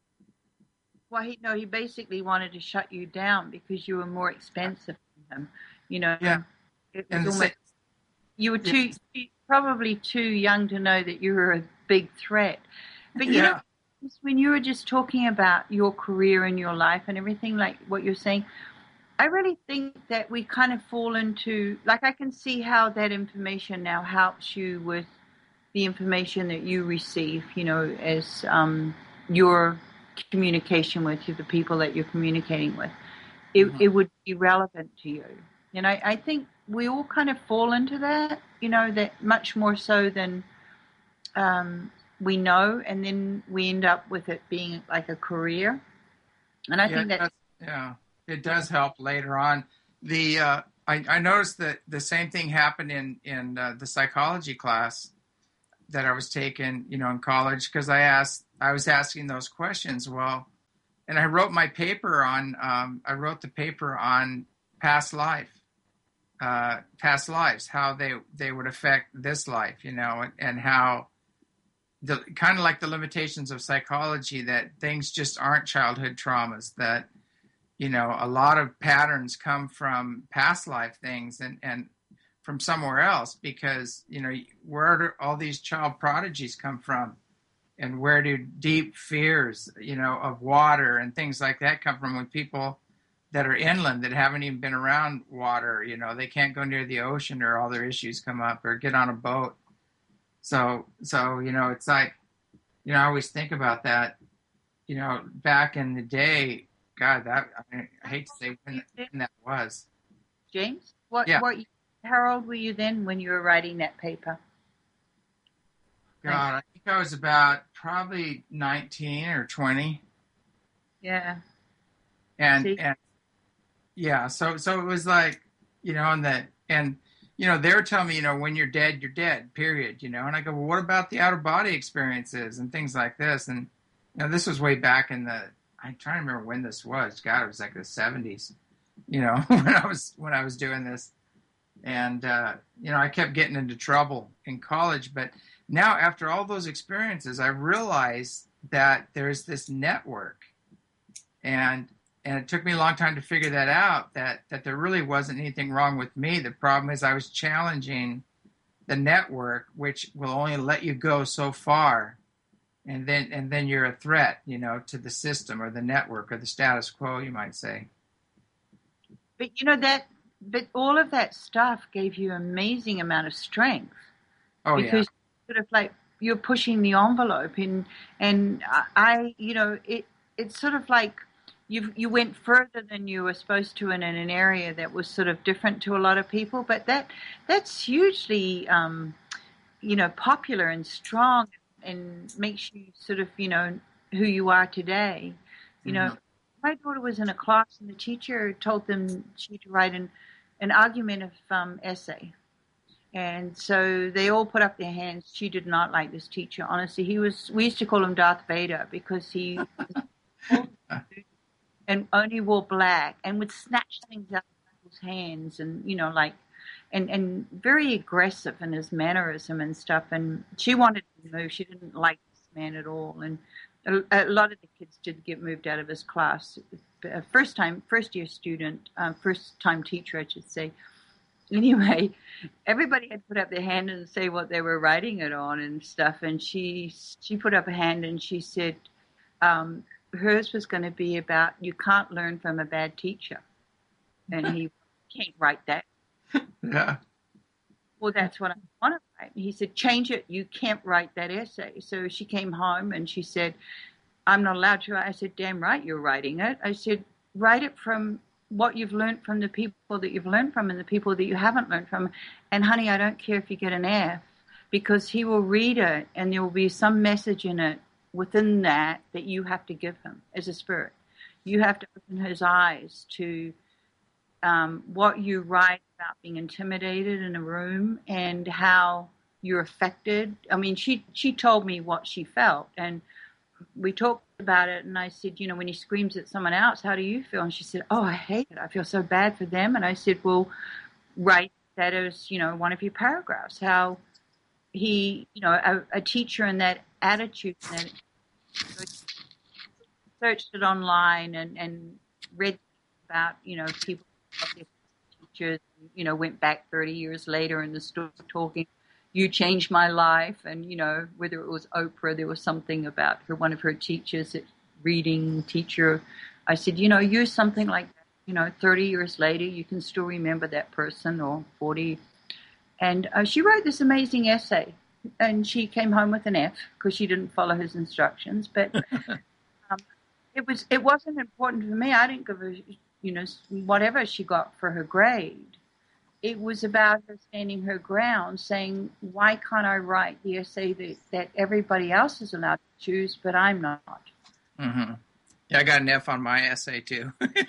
Well, he no, he basically wanted to shut you down because you were more expensive than him. You know, yeah. It was almost, same, you were too yeah. probably too young to know that you were a big threat. But you yeah. know, when you were just talking about your career and your life and everything, like what you're saying, I really think that we kind of fall into, like, I can see how that information now helps you with the information that you receive, you know, as um, your communication with you, the people that you're communicating with. It, mm-hmm. it would be relevant to you. And I, I think we all kind of fall into that, you know, that much more so than um, we know, and then we end up with it being like a career. And I yeah, think that... Yeah, it does help later on. The uh, I, I noticed that the same thing happened in, in uh, the psychology class that I was taking, you know, in college, because I asked, I was asking those questions. Well, and I wrote my paper on, um, I wrote the paper on past life, uh, past lives, how they, they would affect this life, you know, and, and how the kind of like the limitations of psychology, that things just aren't childhood traumas, that, you know, a lot of patterns come from past life things, and, and from somewhere else, because, you know, where do all these child prodigies come from? And where do deep fears, you know, of water and things like that come from, with people that are inland that haven't even been around water? You know, they can't go near the ocean, or all their issues come up, or get on a boat. So, so, you know, it's like, you know, I always think about that, you know, back in the day. God, that, I, mean, I hate to say when, when that was. James, what, yeah. what, how old were you then when you were writing that paper? God, I think I was about probably nineteen or twenty. Yeah. And, See? and yeah, so, so it was like, you know, and that, and, you know, they were telling me, you know, when you're dead, you're dead, period, you know. And I go, well, what about the out-of-body experiences and things like this? And, you know, this was way back in the, I'm trying to remember when this was. God, it was like the seventies, you know, when I was when I was doing this. And, uh, you know, I kept getting into trouble in college. But now, after all those experiences, I realized that there's this network. And And it took me a long time to figure that out, that, that there really wasn't anything wrong with me. The problem is I was challenging the network, which will only let you go so far. And then and then you're a threat, you know, to the system or the network or the status quo, you might say. But, you know, that, but all of that stuff gave you an amazing amount of strength. Oh, because yeah. sort of like you're pushing the envelope. And, and I, you know, it it's sort of like, You you went further than you were supposed to, in, in an area that was sort of different to a lot of people. But that that's hugely, um, you know, popular and strong, and makes you sort of, you know, who you are today. You know, mm-hmm. My daughter was in a class, and the teacher told them she had to write an, an argumentative um, essay. And so they all put up their hands. She did not like this teacher. Honestly, he was, we used to call him Darth Vader, because he and only wore black and would snatch things out of people's hands, and, you know, like, and, and very aggressive in his mannerism and stuff. And she wanted to move. She didn't like this man at all. And a, a lot of the kids did get moved out of his class. First time, first year student, uh, first time teacher, I should say. Anyway, everybody had put up their hand and say what they were writing it on and stuff. And she, she put up a hand and she said, um, hers was going to be about, you can't learn from a bad teacher. And he can't write that. Yeah. Well, that's what I want to write. And he said, change it. You can't write that essay. So she came home and she said, I'm not allowed to. I said, damn right you're writing it. I said, write it from what you've learned from the people that you've learned from and the people that you haven't learned from. And honey, I don't care if you get an F, because he will read it and there will be some message in it within that that you have to give him as a spirit. You have to open his eyes to um, what you write about being intimidated in a room and how you're affected. I mean, she, she told me what she felt, and we talked about it, and I said, you know, when he screams at someone else, how do you feel? And she said, oh, I hate it. I feel so bad for them. And I said, well, write that as, you know, one of your paragraphs, how he, you know, a, a teacher in that attitude, and searched it online and, and read about, you know, people, teachers, you know, went back thirty years later in the story talking, you changed my life. And, you know, whether it was Oprah, there was something about her, one of her teachers, reading teacher. I said, you know, use something like that. You know, thirty years later, you can still remember that person, or forty. And uh, she wrote this amazing essay, and she came home with an F because she didn't follow his instructions. But um, it was it wasn't important for me. I didn't give her, you know, whatever she got for her grade. It was about her standing her ground, saying, why can't I write the essay that, that everybody else is allowed to choose, but I'm not? Mm-hmm. Yeah, I got an F on my essay, too.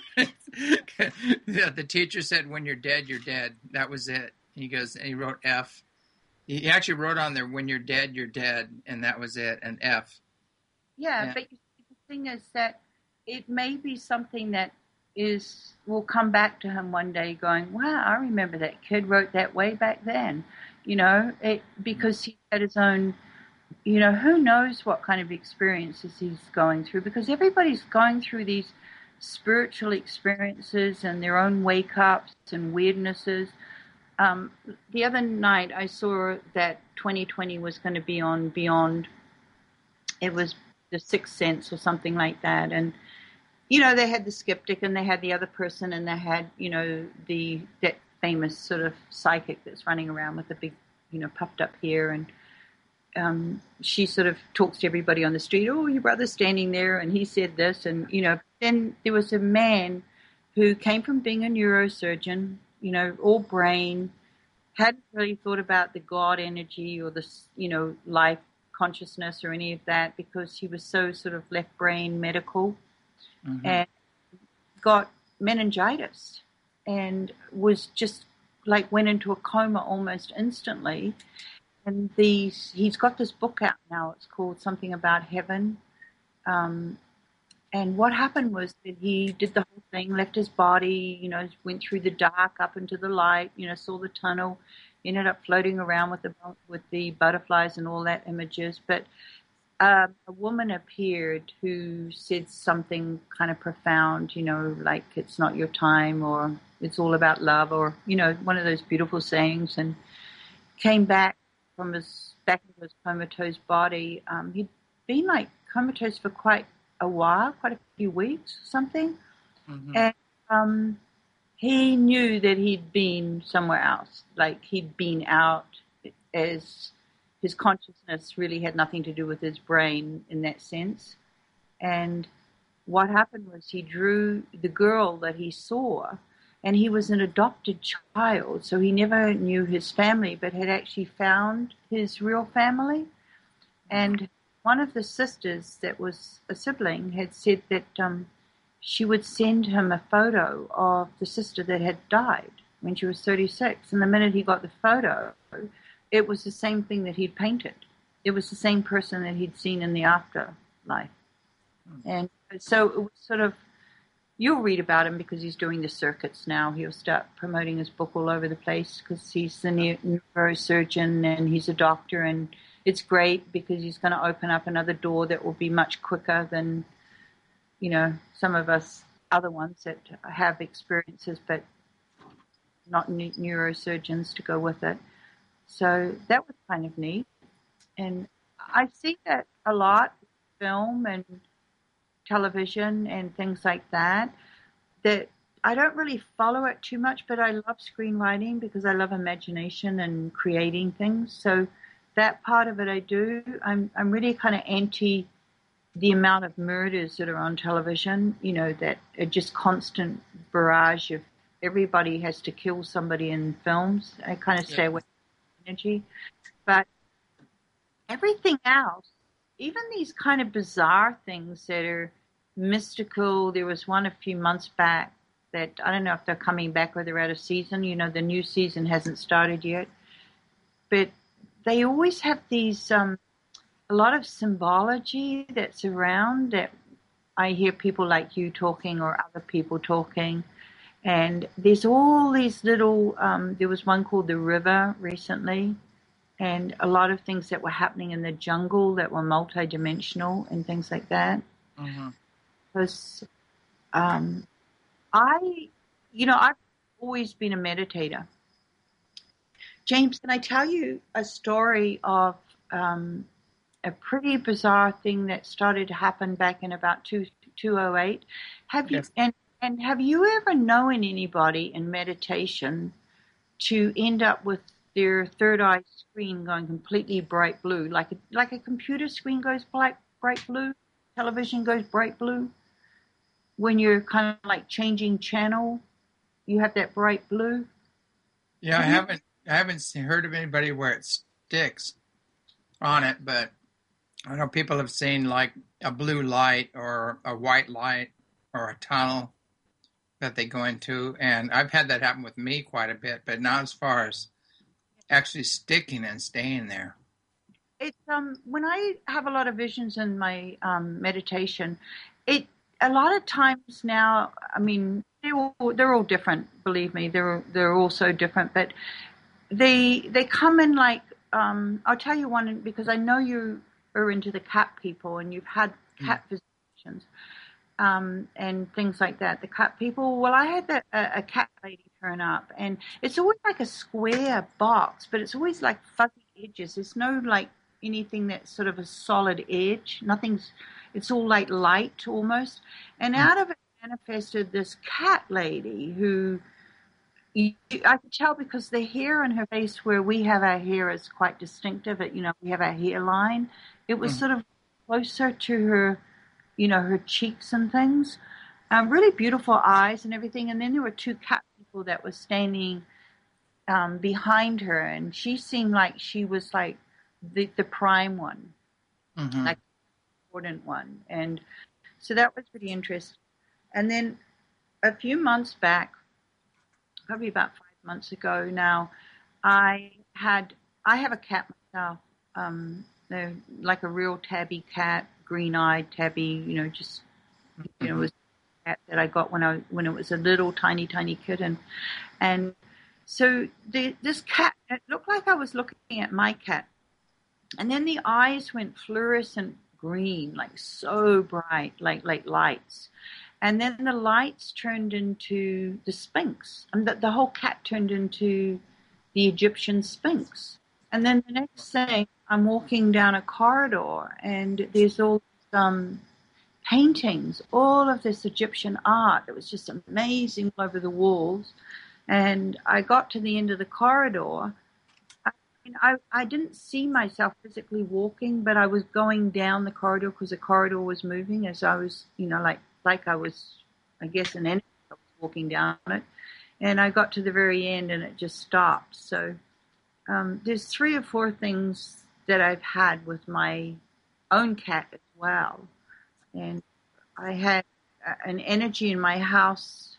Yeah, the teacher said, when you're dead, you're dead. That was it. He goes, and he wrote F. He actually wrote on there, when you're dead, you're dead, and that was it, an F. Yeah, yeah. But the thing is that it may be something that is will come back to him one day going, wow, I remember that kid wrote that way back then, you know, it, because he had his own, you know, who knows what kind of experiences he's going through, because everybody's going through these spiritual experiences and their own wake-ups and weirdnesses. um, the other night I saw that twenty twenty was going to be on Beyond. It was The Sixth Sense or something like that. And, you know, they had the skeptic and they had the other person and they had, you know, the that famous sort of psychic that's running around with the big, you know, puffed up hair. And um, she sort of talks to everybody on the street. Oh, your brother's standing there and he said this. And, you know, then there was a man who came from being a neurosurgeon, you know, all brain, hadn't really thought about the God energy or the, you know, life consciousness or any of that because he was so sort of left brain medical, mm-hmm. and got meningitis and was just like went into a coma almost instantly. And these, he's got this book out now. It's called Something About Heaven. Um, and what happened was that he did the whole thing, left his body, you know, went through the dark up into the light, you know, saw the tunnel, ended up floating around with the with the butterflies and all that images. But um, a woman appeared who said something kind of profound, you know, like it's not your time or it's all about love or, you know, one of those beautiful sayings, and came back from his back into his comatose body. Um, he'd been like comatose for quite a while, quite a few weeks or something. Mm-hmm. And um, he knew that he'd been somewhere else, like he'd been out, as his consciousness really had nothing to do with his brain in that sense. And what happened was he drew the girl that he saw, and he was an adopted child, so he never knew his family, but had actually found his real family. And one of the sisters that was a sibling had said that um, she would send him a photo of the sister that had died when she was thirty-six. And the minute he got the photo, it was the same thing that he'd painted. It was the same person that he'd seen in the afterlife. And so it was sort of, you'll read about him because he's doing the circuits now. He'll start promoting his book all over the place because he's the neurosurgeon and he's a doctor, and it's great because he's going to open up another door that will be much quicker than, you know, some of us other ones that have experiences but not neurosurgeons to go with it. So that was kind of neat. And I see that a lot in film and television and things like that, that I don't really follow it too much, but I love screenwriting because I love imagination and creating things. So that part of it I do. I'm I'm really kind of anti the amount of murders that are on television, you know, that are just constant barrage of everybody has to kill somebody in films. I kind of stay yeah. away from energy. But everything else, even these kind of bizarre things that are mystical. There was one a few months back that I don't know if they're coming back or they're out of season. You know, the new season hasn't started yet. But they always have these, um, a lot of symbology that's around that I hear people like you talking or other people talking. And there's all these little, um, there was one called The River recently, and a lot of things that were happening in the jungle that were multidimensional and things like that. Mm-hmm. Because um, I, you know, I've always been a meditator. James, can I tell you a story of um, a pretty bizarre thing that started to happen back in about two, two oh eight? Have you, yes. and, and have you ever known anybody in meditation to end up with their third eye screen going completely bright blue, like a, like a computer screen goes bright, bright blue, television goes bright blue? When you're kind of like changing channel, you have that bright blue. Yeah, I haven't I haven't heard of anybody where it sticks on it, but I know people have seen like a blue light or a white light or a tunnel that they go into, and I've had that happen with me quite a bit, but not as far as actually sticking and staying there. It's um when I have a lot of visions in my um, meditation, it a lot of times now, I mean, they're all, they're all different. Believe me, they're they're all so different. But they they come in like um, I'll tell you one because I know you are into the cat people and you've had cat mm. visitations. um, and things like that. The cat people. Well, I had that a, a cat lady turn up, and it's always like a square box, but it's always like fuzzy edges. There's no like anything that's sort of a solid edge. Nothing's. It's all like light almost, and out of it manifested this cat lady who. You, I could tell because the hair on her face, where we have our hair, is quite distinctive. It, you know, we have our hairline. It was mm. sort of closer to her, you know, her cheeks and things. Um, really beautiful eyes and everything. And then there were two cat people that were standing um, behind her, and she seemed like she was like the the prime one, mm-hmm. like the important one. And so that was pretty interesting. And then a few months back, probably about five months ago now, I had I have a cat myself, um, like a real tabby cat, green-eyed tabby. You know, just you know, it was a cat that I got when I when it was a little tiny tiny kitten, and so the, this cat, it looked like I was looking at my cat, and then the eyes went fluorescent green, like so bright, like like lights. And then the lights turned into the Sphinx. And the, the whole cat turned into the Egyptian Sphinx. And then the next thing, I'm walking down a corridor, and there's all um, paintings, all of this Egyptian art. It was just amazing all over the walls. And I got to the end of the corridor. I, mean, I, I didn't see myself physically walking, but I was going down the corridor because the corridor was moving as I was, you know, like, like I was, I guess, an energy. I was walking down it. And I got to the very end and it just stopped. So um, there's three or four things that I've had with my own cat as well. And I had an energy in my house,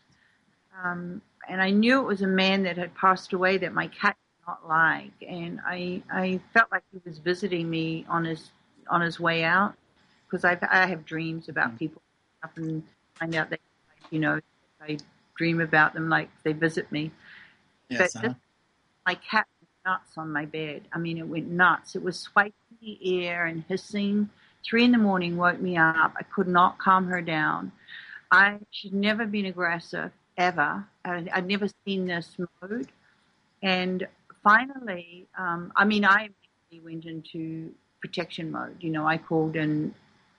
um, and I knew it was a man that had passed away that my cat did not like. And I I felt like he was visiting me on his on his way out, because I I have dreams about mm. people up and find out that, you know, I dream about them like they visit me. Yes, but uh-huh. this, my cat went nuts on my bed. I mean, it went nuts. It was swiping the air and hissing. Three in the morning woke me up. I could not calm her down. I she'd never been aggressive, ever. I, I'd never seen this mode. And finally, um, I mean, I immediately went into protection mode. You know, I called in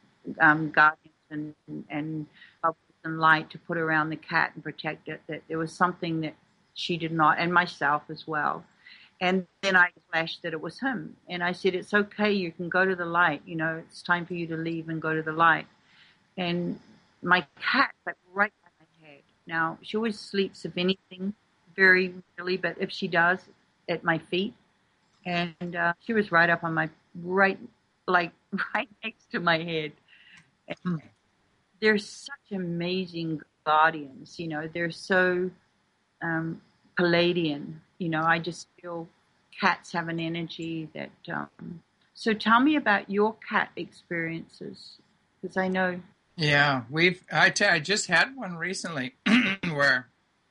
um, guardians and, and help and light to put around the cat and protect it. That there was something that she did not, and myself as well. And then I flashed that it was him. And I said, it's okay, you can go to the light. You know, it's time for you to leave and go to the light. And my cat, like right by my head. Now, she always sleeps, if anything, very rarely, but if she does, at my feet. And uh, she was right up on my, right, like right next to my head. And hmm. They're such amazing guardians, you know, they're so um, Palladian. You know, I just feel cats have an energy that. Um, so tell me about your cat experiences, because I know. Yeah, we've. I, t- I just had one recently where,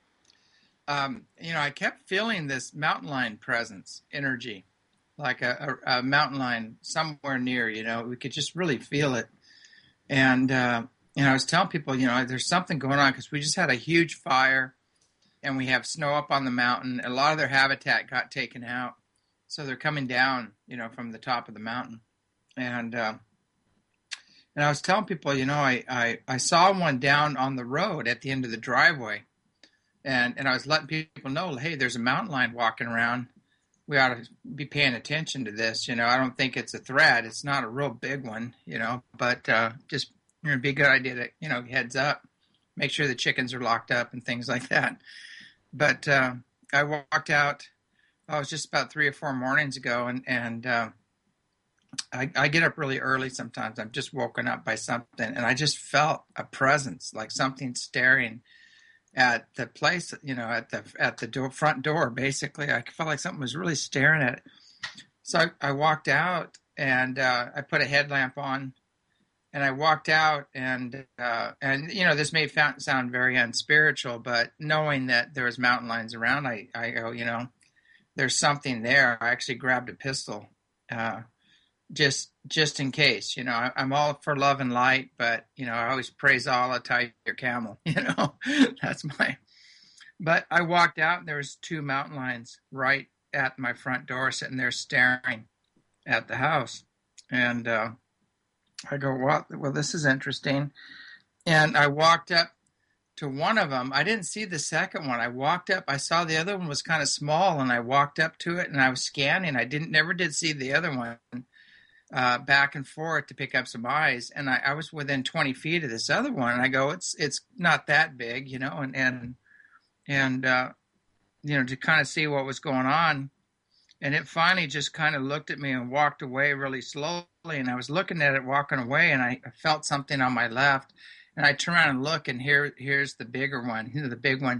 um, you know, I kept feeling this mountain lion presence, energy, like a, a, a mountain lion somewhere near. You know, we could just really feel it, and uh, you know, I was telling people, you know, there's something going on because we just had a huge fire. And we have snow up on the mountain. A lot of their habitat got taken out. So they're coming down, you know, from the top of the mountain. And uh, and I was telling people, you know, I, I, I saw one down on the road at the end of the driveway. And, and I was letting people know, hey, there's a mountain lion walking around. We ought to be paying attention to this. You know, I don't think it's a threat. It's not a real big one, you know, but uh, just you know, it'd be a good idea to, you know, heads up, make sure the chickens are locked up and things like that. But uh, I walked out, oh, it was just about three or four mornings ago, and, and uh, I, I get up really early sometimes. I'm just woken up by something, and I just felt a presence, like something staring at the place, you know, at the at the door, front door, basically. I felt like something was really staring at it. So I, I walked out, and uh, I put a headlamp on, and I walked out, and, uh, and you know, this may sound very unspiritual, but knowing that there was mountain lions around, I, I go, you know, there's something there. I actually grabbed a pistol, uh, just just in case. You know, I, I'm all for love and light, but you know, I always praise Allah, tie your camel. You know, that's my. But I walked out, and there was two mountain lions right at my front door, sitting there staring at the house, and uh, I go, "Well, well, this is interesting." And I walked up to one of them. I didn't see the second one. I walked up. I saw the other one was kind of small, and I walked up to it, and I was scanning. I didn't never did see the other one. Uh, back and forth to pick up some eyes, and I, I was within twenty feet of this other one, and I go, it's it's not that big, you know, and and and uh, you know, to kind of see what was going on, and it finally just kind of looked at me and walked away really slowly, and I was looking at it walking away, and I felt something on my left, and I turn around and look, and here here's the bigger one, you know, the big one,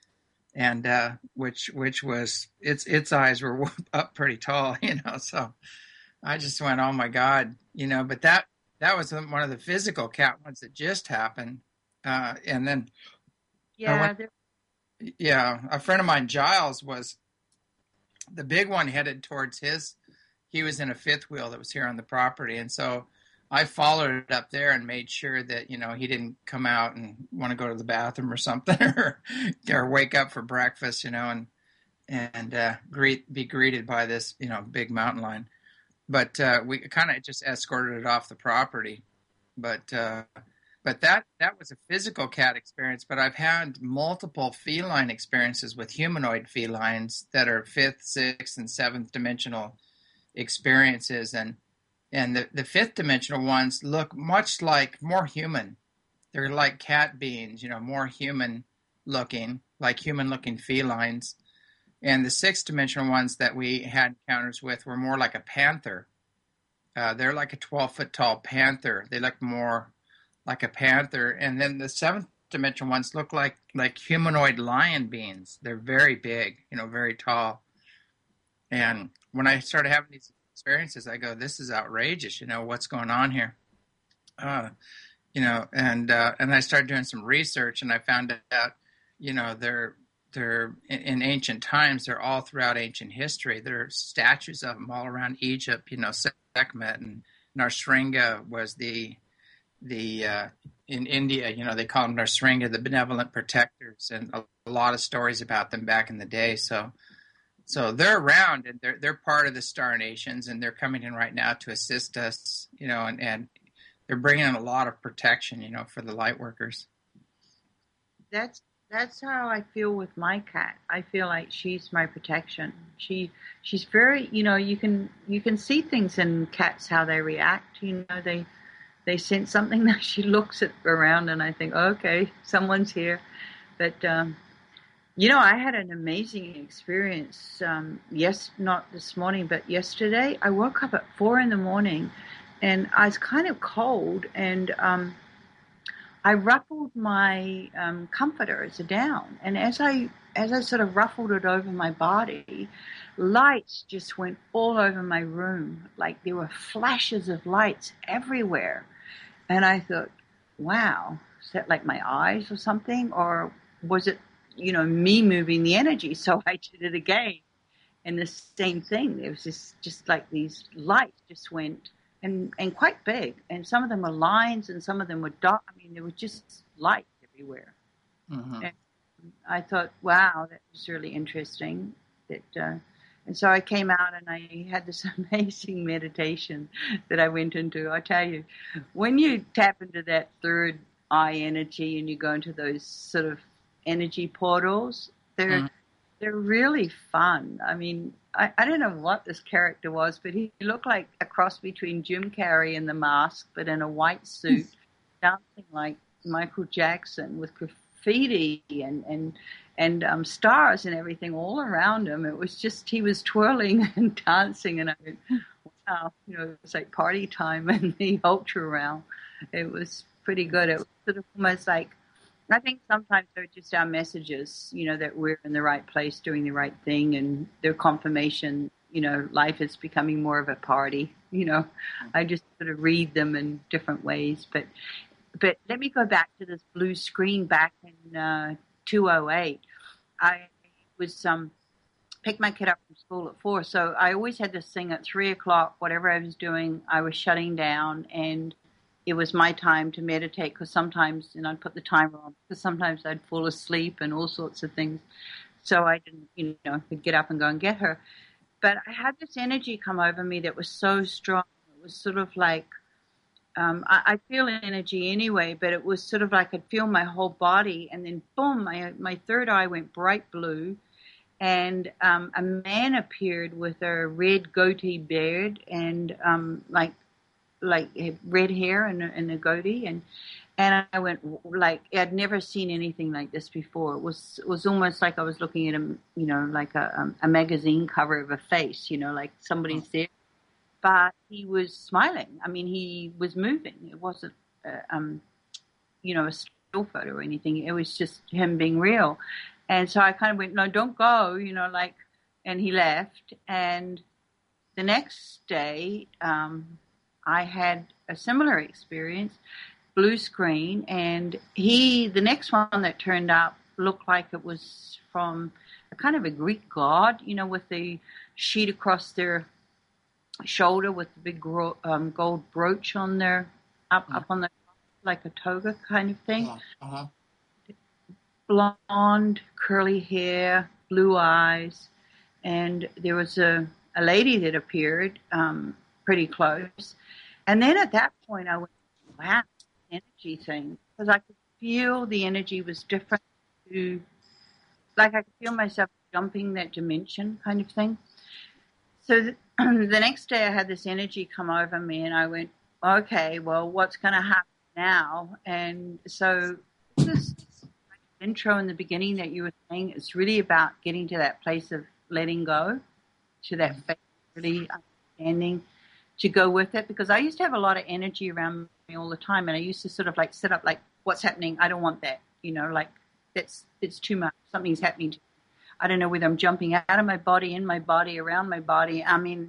and uh, which which was its its eyes were up pretty tall, you know, so. I just went, oh my God, you know, but that, that was one of the physical cat ones that just happened. Uh, and then, yeah, went, yeah, a friend of mine, Giles, was the big one headed towards his, he was in a fifth wheel that was here on the property. And so I followed it up there and made sure that, you know, he didn't come out and want to go to the bathroom or something or, or wake up for breakfast, you know, and, and, uh, greet, be greeted by this, you know, big mountain lion. But uh, we kind of just escorted it off the property. But uh, but that that was a physical cat experience. But I've had multiple feline experiences with humanoid felines that are fifth, sixth, and seventh dimensional experiences. And and the, the fifth dimensional ones look much like more human. They're like cat beings, you know, more human looking, like human looking felines. And the sixth dimensional ones that we had encounters with were more like a panther. Uh, they're like a twelve foot tall panther. They look more like a panther. And then the seventh dimensional ones look like, like humanoid lion beings. They're very big, you know, very tall. And when I started having these experiences, I go, this is outrageous. You know, what's going on here? Uh, you know, and, uh, and I started doing some research, and I found out, you know, they're, They're in ancient times. They're all throughout ancient history. There are statues of them all around Egypt. You know, Sekhmet and Narsringa was the the uh, in India. You know, they call them Narsringa, the benevolent protectors, and a, a lot of stories about them back in the day. So, so they're around, and they're they're part of the Star Nations, and they're coming in right now to assist us. You know, and, and they're bringing in a lot of protection. You know, for the light workers. That's. That's how I feel with my cat. I feel like she's my protection. She, she's very, you know, you can you can see things in cats how they react. You know, they they sense something that she looks at around, and I think, okay, someone's here. But um, you know, I had an amazing experience. Um, yes, not this morning, but yesterday. I woke up at four in the morning, and I was kind of cold, and um, I ruffled my um, comforters down, and as I as I sort of ruffled it over my body, lights just went all over my room. Like there were flashes of lights everywhere, and I thought, "Wow, is that like my eyes or something, or was it, you know, me moving the energy?" So I did it again, and the same thing. There was just just like these lights just went. And, and quite big, and some of them were lines, and some of them were dots. I mean, there was just light everywhere. Mm-hmm. And I thought, wow, that was really interesting. That, uh, and so I came out and I had this amazing meditation that I went into. I tell you, when you tap into that third eye energy and you go into those sort of energy portals, they're mm-hmm. they're really fun. I mean, I, I don't know what this character was, but he looked like a cross between Jim Carrey in The Mask, but in a white suit, dancing like Michael Jackson with graffiti and and and um, stars and everything all around him. It was just, he was twirling and dancing, and I went, wow, you know, it was like party time in the ultra realm. It was pretty good. It was sort of almost like, I think sometimes they're just our messages, you know, that we're in the right place, doing the right thing, and their confirmation, you know, life is becoming more of a party. You know, I just sort of read them in different ways. But but let me go back to this blue screen back in uh, two oh eight. I was um, pick my kid up from school at four. So I always had this thing at three o'clock, whatever I was doing, I was shutting down, and it was my time to meditate, because sometimes, and I'd put the timer on, because sometimes I'd fall asleep and all sorts of things. So I didn't, you know, could get up and go and get her. But I had this energy come over me that was so strong. It was sort of like, um, I, I feel energy anyway, but it was sort of like I'd feel my whole body, and then boom, my my third eye went bright blue, and um, a man appeared with a red goatee beard and um, like like red hair and, and a goatee, and and I went like I'd never seen anything like this before. It was it was almost like I was looking at a you know like a um, a magazine cover of a face, you know, like somebody's there, but he was smiling. I mean, he was moving. It wasn't uh, um you know a still photo or anything. It was just him being real. And so I kind of went, no, don't go, you know, like, and he left. And the next day, um, I had a similar experience, blue screen, and he, the next one that turned up looked like it was from a kind of a Greek god, you know, with the sheet across their shoulder with the big gro- um, gold brooch on their, up, up on the, like a toga kind of thing. Yeah. Uh-huh. Blonde, curly hair, blue eyes, and there was a, a lady that appeared um, pretty close. And then at that point I went, wow, energy thing, because I could feel the energy was different to, like I could feel myself jumping that dimension kind of thing. So the, the next day I had this energy come over me, and I went, okay, well, what's going to happen now? And so this intro in the beginning that you were saying, it's really about getting to that place of letting go, to that faith, really understanding, to go with it. Because I used to have a lot of energy around me all the time, and I used to sort of like sit up like, what's happening? I don't want that, you know, like that's it's too much. Something's happening to me. I don't know whether I'm jumping out of my body, in my body, around my body. I mean,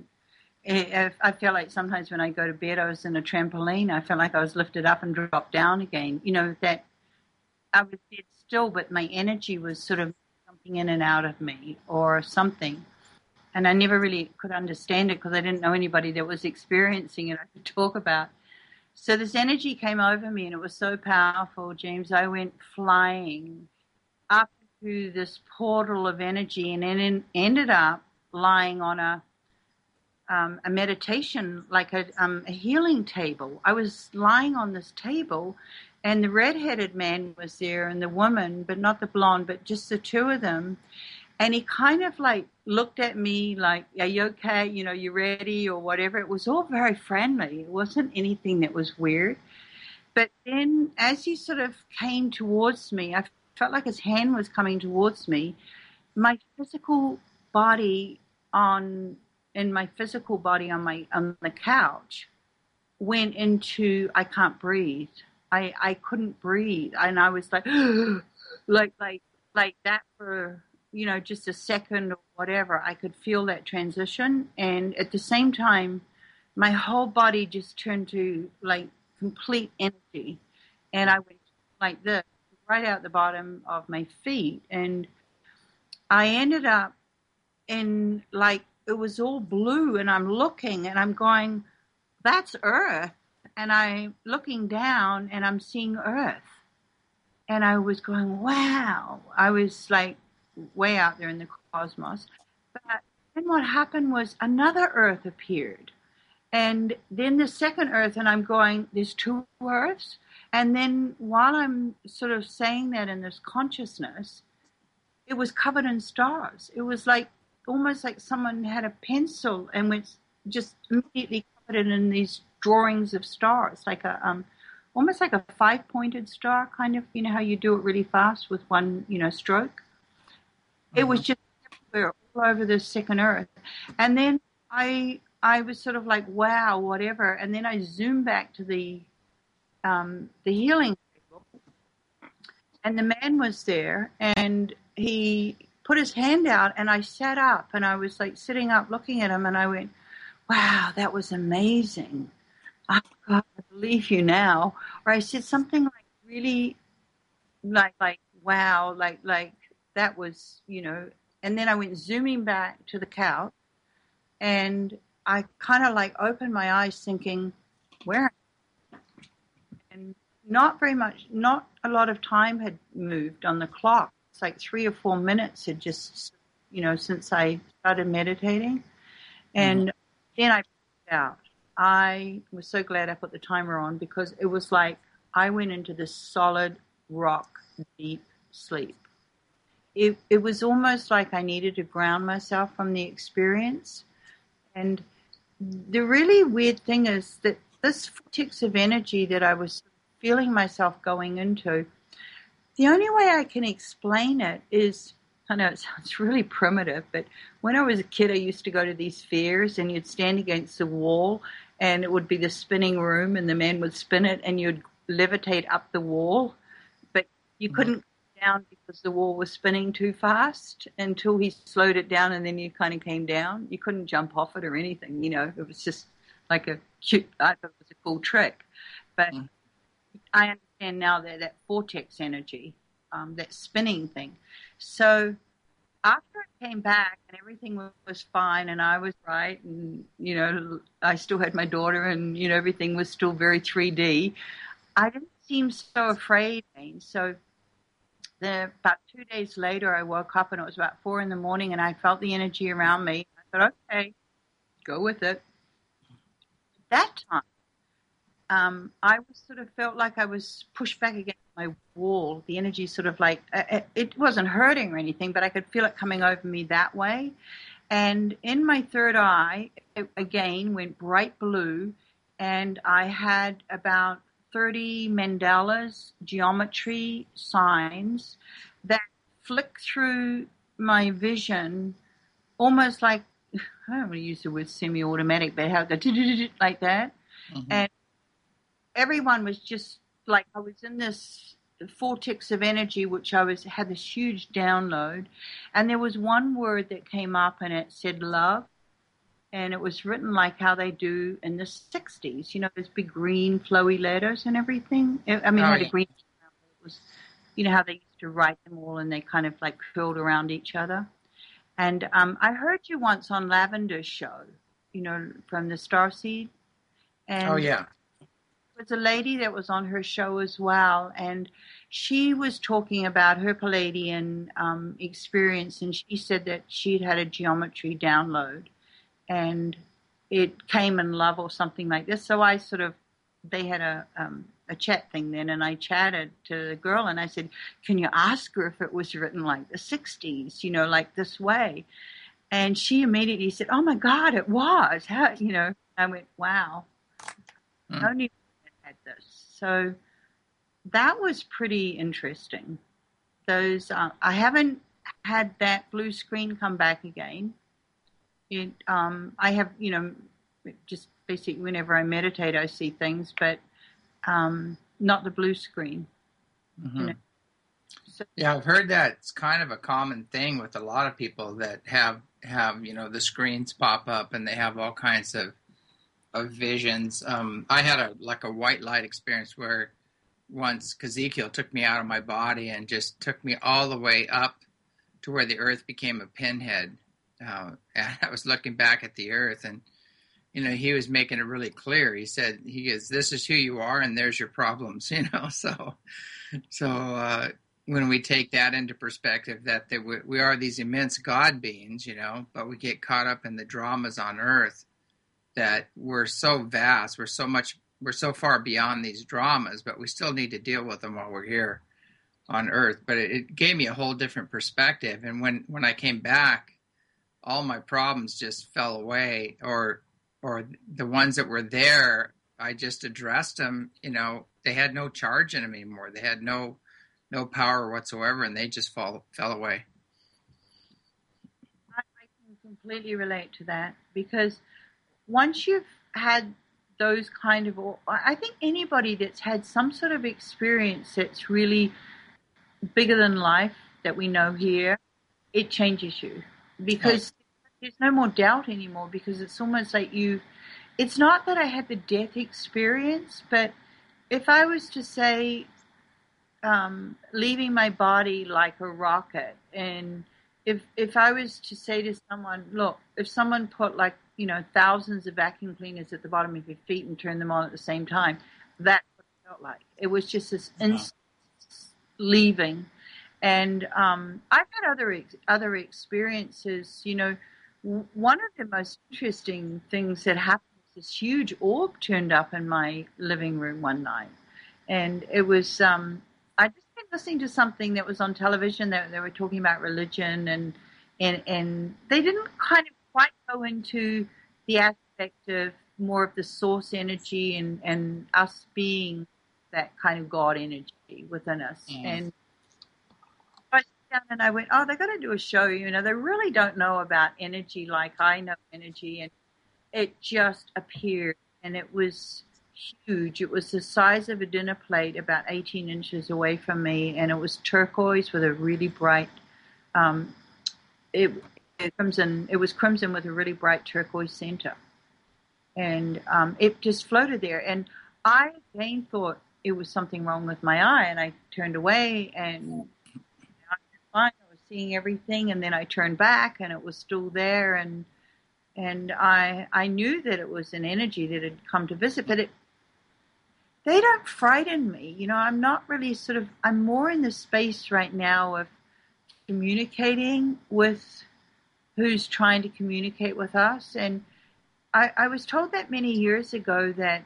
I feel like sometimes when I go to bed, I was in a trampoline. I felt like I was lifted up and dropped down again. You know, that I was dead still, but my energy was sort of jumping in and out of me or something. And I never really could understand it because I didn't know anybody that was experiencing it I could talk about. So this energy came over me, and it was so powerful, James. I went flying up through this portal of energy, and then ended up lying on a um, a meditation, like a, um, a healing table. I was lying on this table, and the red-headed man was there, and the woman, but not the blonde, but just the two of them. And he kind of like looked at me like, are you okay? You know, you ready or whatever? It was all very friendly. It wasn't anything that was weird. But then as he sort of came towards me, I felt like his hand was coming towards me. My physical body on, and my physical body on my, on the couch went into, I can't breathe. I, I couldn't breathe. And I was like, like, like, like that for, you know, just a second or whatever. I could feel that transition. And at the same time, my whole body just turned to like complete energy. And I went like this, right out the bottom of my feet. And I ended up in like, it was all blue, and I'm looking and I'm going, that's Earth. And I'm looking down and I'm seeing Earth. And I was going, wow. I was like way out there in the cosmos. But then what happened was another Earth appeared. And then the second Earth, and I'm going, there's two Earths? And then while I'm sort of saying that in this consciousness, it was covered in stars. It was like almost like someone had a pencil and went just immediately covered it in these drawings of stars, like a um, almost like a five-pointed star, kind of. You know how you do it really fast with one, you know, stroke. Mm-hmm. It was just everywhere, all over the second Earth. And then I I was sort of like, wow, whatever. And then I zoomed back to the um, the healing table, and the man was there, and he put his hand out, and I sat up, and I was like sitting up looking at him, and I went, wow, that was amazing. Oh, God, I believe you now. Or I said something like really like, like, wow, like, like that was, you know, and then I went zooming back to the couch, and I kind of like opened my eyes thinking, where? And not very much, not a lot of time had moved on the clock. It's like three or four minutes had just, you know, since I started meditating. And mm-hmm. then I passed out. I was so glad I put the timer on, because it was like I went into this solid rock deep sleep. It, it was almost like I needed to ground myself from the experience. And the really weird thing is that this vortex of energy that I was feeling myself going into, the only way I can explain it is, I know it sounds really primitive, but when I was a kid, I used to go to these fairs, and you'd stand against the wall, and it would be the spinning room, and the man would spin it, and you'd levitate up the wall, but you mm-hmm. couldn't down because the wall was spinning too fast until he slowed it down, and then you kind of came down. You couldn't jump off it or anything, you know. It was just like a cute, I thought it was a cool trick. But mm. I understand now that that vortex energy, um, that spinning thing. So after it came back and everything was fine and I was right, and, you know, I still had my daughter, and, you know, everything was still very three D, I didn't seem so afraid. So The, about two days later, I woke up, and it was about four in the morning, and I felt the energy around me. I thought, okay, go with it. At that time, um, I was sort of felt like I was pushed back against my wall. The energy sort of like, uh, it wasn't hurting or anything, but I could feel it coming over me that way. And in my third eye, it again went bright blue, and I had about thirty mandalas, geometry signs that flick through my vision, almost like, I don't want to use the word semi-automatic, but how it goes like that. Mm-hmm. And everyone was just like, I was in this vortex of energy, which I was had this huge download. And there was one word that came up, and it said love. And it was written like how they do in the sixties, you know, those big green flowy letters and everything. I mean, oh, it had yeah. a green, it was, you know, how they used to write them all, and they kind of like curled around each other. And um, I heard you once on Lavender's show, you know, from the Starseed. And oh, yeah. There was a lady that was on her show as well, and she was talking about her Palladian um, experience, and she said that she'd had a geometry download. And it came in love or something like this. So I sort of, they had a um, a chat thing then, and I chatted to the girl, and I said, can you ask her if it was written like the sixties, you know, like this way? And she immediately said, oh, my God, it was. How, you know, I went, wow. Mm. I knew I had this. So that was pretty interesting. Those, uh, I haven't had that blue screen come back again. It, um, I have, you know, just basically whenever I meditate, I see things, but um, not the blue screen. Mm-hmm. You know? So, yeah, I've heard that it's kind of a common thing with a lot of people that have, have you know, the screens pop up and they have all kinds of of visions. Um, I had a like a white light experience where once Ezekiel took me out of my body and just took me all the way up to where the earth became a pinhead. Uh, and I was looking back at the earth, and, you know, he was making it really clear. He said, he goes, this is who you are, and there's your problems, you know. So, so uh, when we take that into perspective, that they, we are these immense God beings, you know, but we get caught up in the dramas on earth, that we're so vast, we're so much, we're so far beyond these dramas, but we still need to deal with them while we're here on earth. But it, it gave me a whole different perspective. And when, when I came back, all my problems just fell away, or or the ones that were there, I just addressed them. You know, they had no charge in them anymore. They had no no power whatsoever, and they just fall fell away. I, I can completely relate to that, because once you've had those kind of, I think anybody that's had some sort of experience that's really bigger than life that we know here, it changes you. Because there's no more doubt anymore, because it's almost like you, it's not that I had the death experience, but if I was to say um, leaving my body like a rocket and if if I was to say to someone, look, if someone put like, you know, thousands of vacuum cleaners at the bottom of your feet and turned them on at the same time, that's what it felt like. It was just this instant leaving. And um, I've had other ex- other experiences. You know, w- one of the most interesting things that happened was this huge orb turned up in my living room one night, and it was um, I just been listening to something that was on television that they were talking about religion, and and and they didn't kind of quite go into the aspect of more of the source energy and and us being that kind of God energy within us. Mm. And I sat down and I went, oh, they're going to do a show. You know, they really don't know about energy like I know energy, and it just appeared, and it was huge. It was the size of a dinner plate, about eighteen inches away from me, and it was turquoise with a really bright, um, it, it crimson. It was crimson with a really bright turquoise center, and um, it just floated there. And I again thought it was something wrong with my eye, and I turned away, and you know, I was fine. I was seeing everything, and then I turned back, and it was still there, and and I I knew that it was an energy that had come to visit, but it. They don't frighten me. You know, I'm not really sort of, I'm more in the space right now of communicating with who's trying to communicate with us. And I, I was told that many years ago that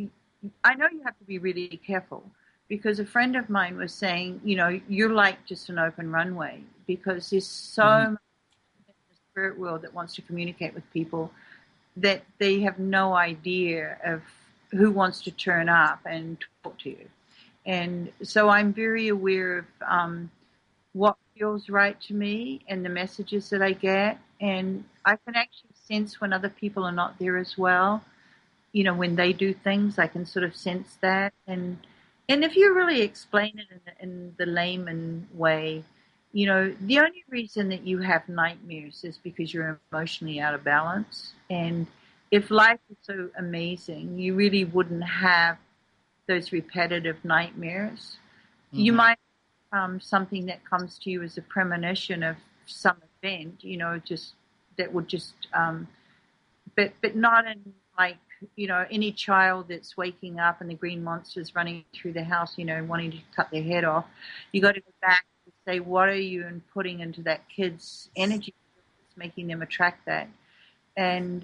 I know you have to be really careful, because a friend of mine was saying, you know, you're like just an open runway, because there's so mm-hmm. much in the spirit world that wants to communicate with people that they have no idea of who wants to turn up and talk to you. And so I'm very aware of um, what feels right to me and the messages that I get. And I can actually sense when other people are not there as well. You know, when they do things, I can sort of sense that. And and if you really explain it in the, in the layman way, you know, the only reason that you have nightmares is because you're emotionally out of balance. And if life is so amazing, you really wouldn't have those repetitive nightmares. Mm-hmm. You might have um, something that comes to you as a premonition of some event, you know, just that would just, um, but but not in like, you know, any child that's waking up and the green monster's running through the house, you know, wanting to cut their head off. You got to go back and say, what are you putting into that kid's energy that's making them attract that? And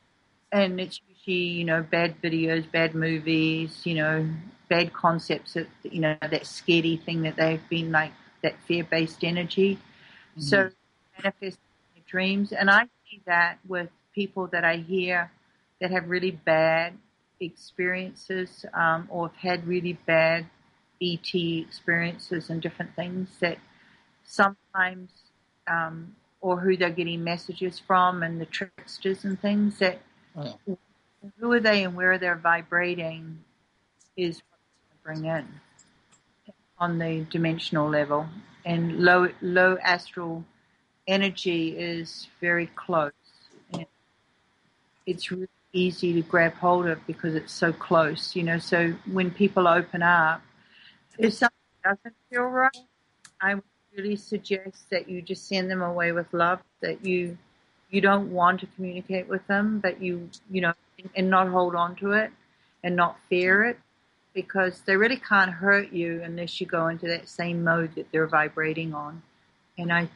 And it's usually, you know, bad videos, bad movies, you know, bad concepts, that, you know, that scaredy thing that they've been like, that fear-based energy. Mm-hmm. So manifest in their dreams. And I see that with people that I hear that have really bad experiences um, or have had really bad E T experiences and different things, that sometimes, um, or who they're getting messages from, and the tricksters and things, that oh. who are they and where they're vibrating is what they bring in on the dimensional level. And low low astral energy is very close. And it's really easy to grab hold of because it's so close, you know. So when people open up, if something doesn't feel right, I would really suggest that you just send them away with love, that you you don't want to communicate with them, but you, you know, and not hold on to it and not fear it, because they really can't hurt you unless you go into that same mode that they're vibrating on. And I think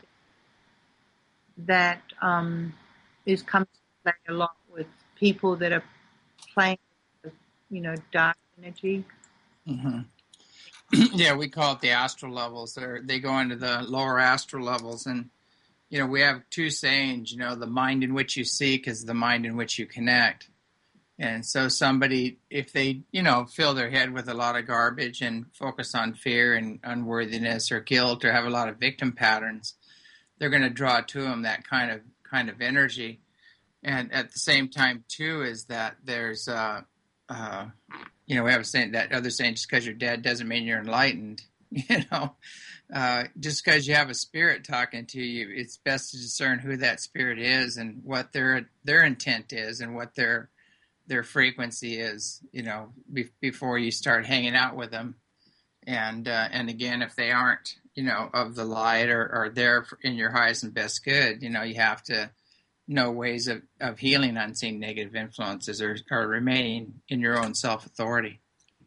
that um, is coming to play a lot with people that are playing with, you know, dark energy. Mm-hmm. Yeah, we call it the astral levels. They're, they go into the lower astral levels. And, you know, we have two sayings, you know, the mind in which you seek is the mind in which you connect. And so somebody, if they, you know, fill their head with a lot of garbage and focus on fear and unworthiness or guilt or have a lot of victim patterns, they're going to draw to them that kind of kind of energy. And at the same time, too, is that there's, uh, uh, you know, we have a saying, that other saying, just because you're dead doesn't mean you're enlightened. You know, uh, just because you have a spirit talking to you, it's best to discern who that spirit is and what their their intent is and what their their frequency is, you know, be- before you start hanging out with them. And uh, and again, if they aren't, you know, of the light or, or there in your highest and best good, you know, you have to know ways of, of healing unseen negative influences or, or remaining in your own self-authority.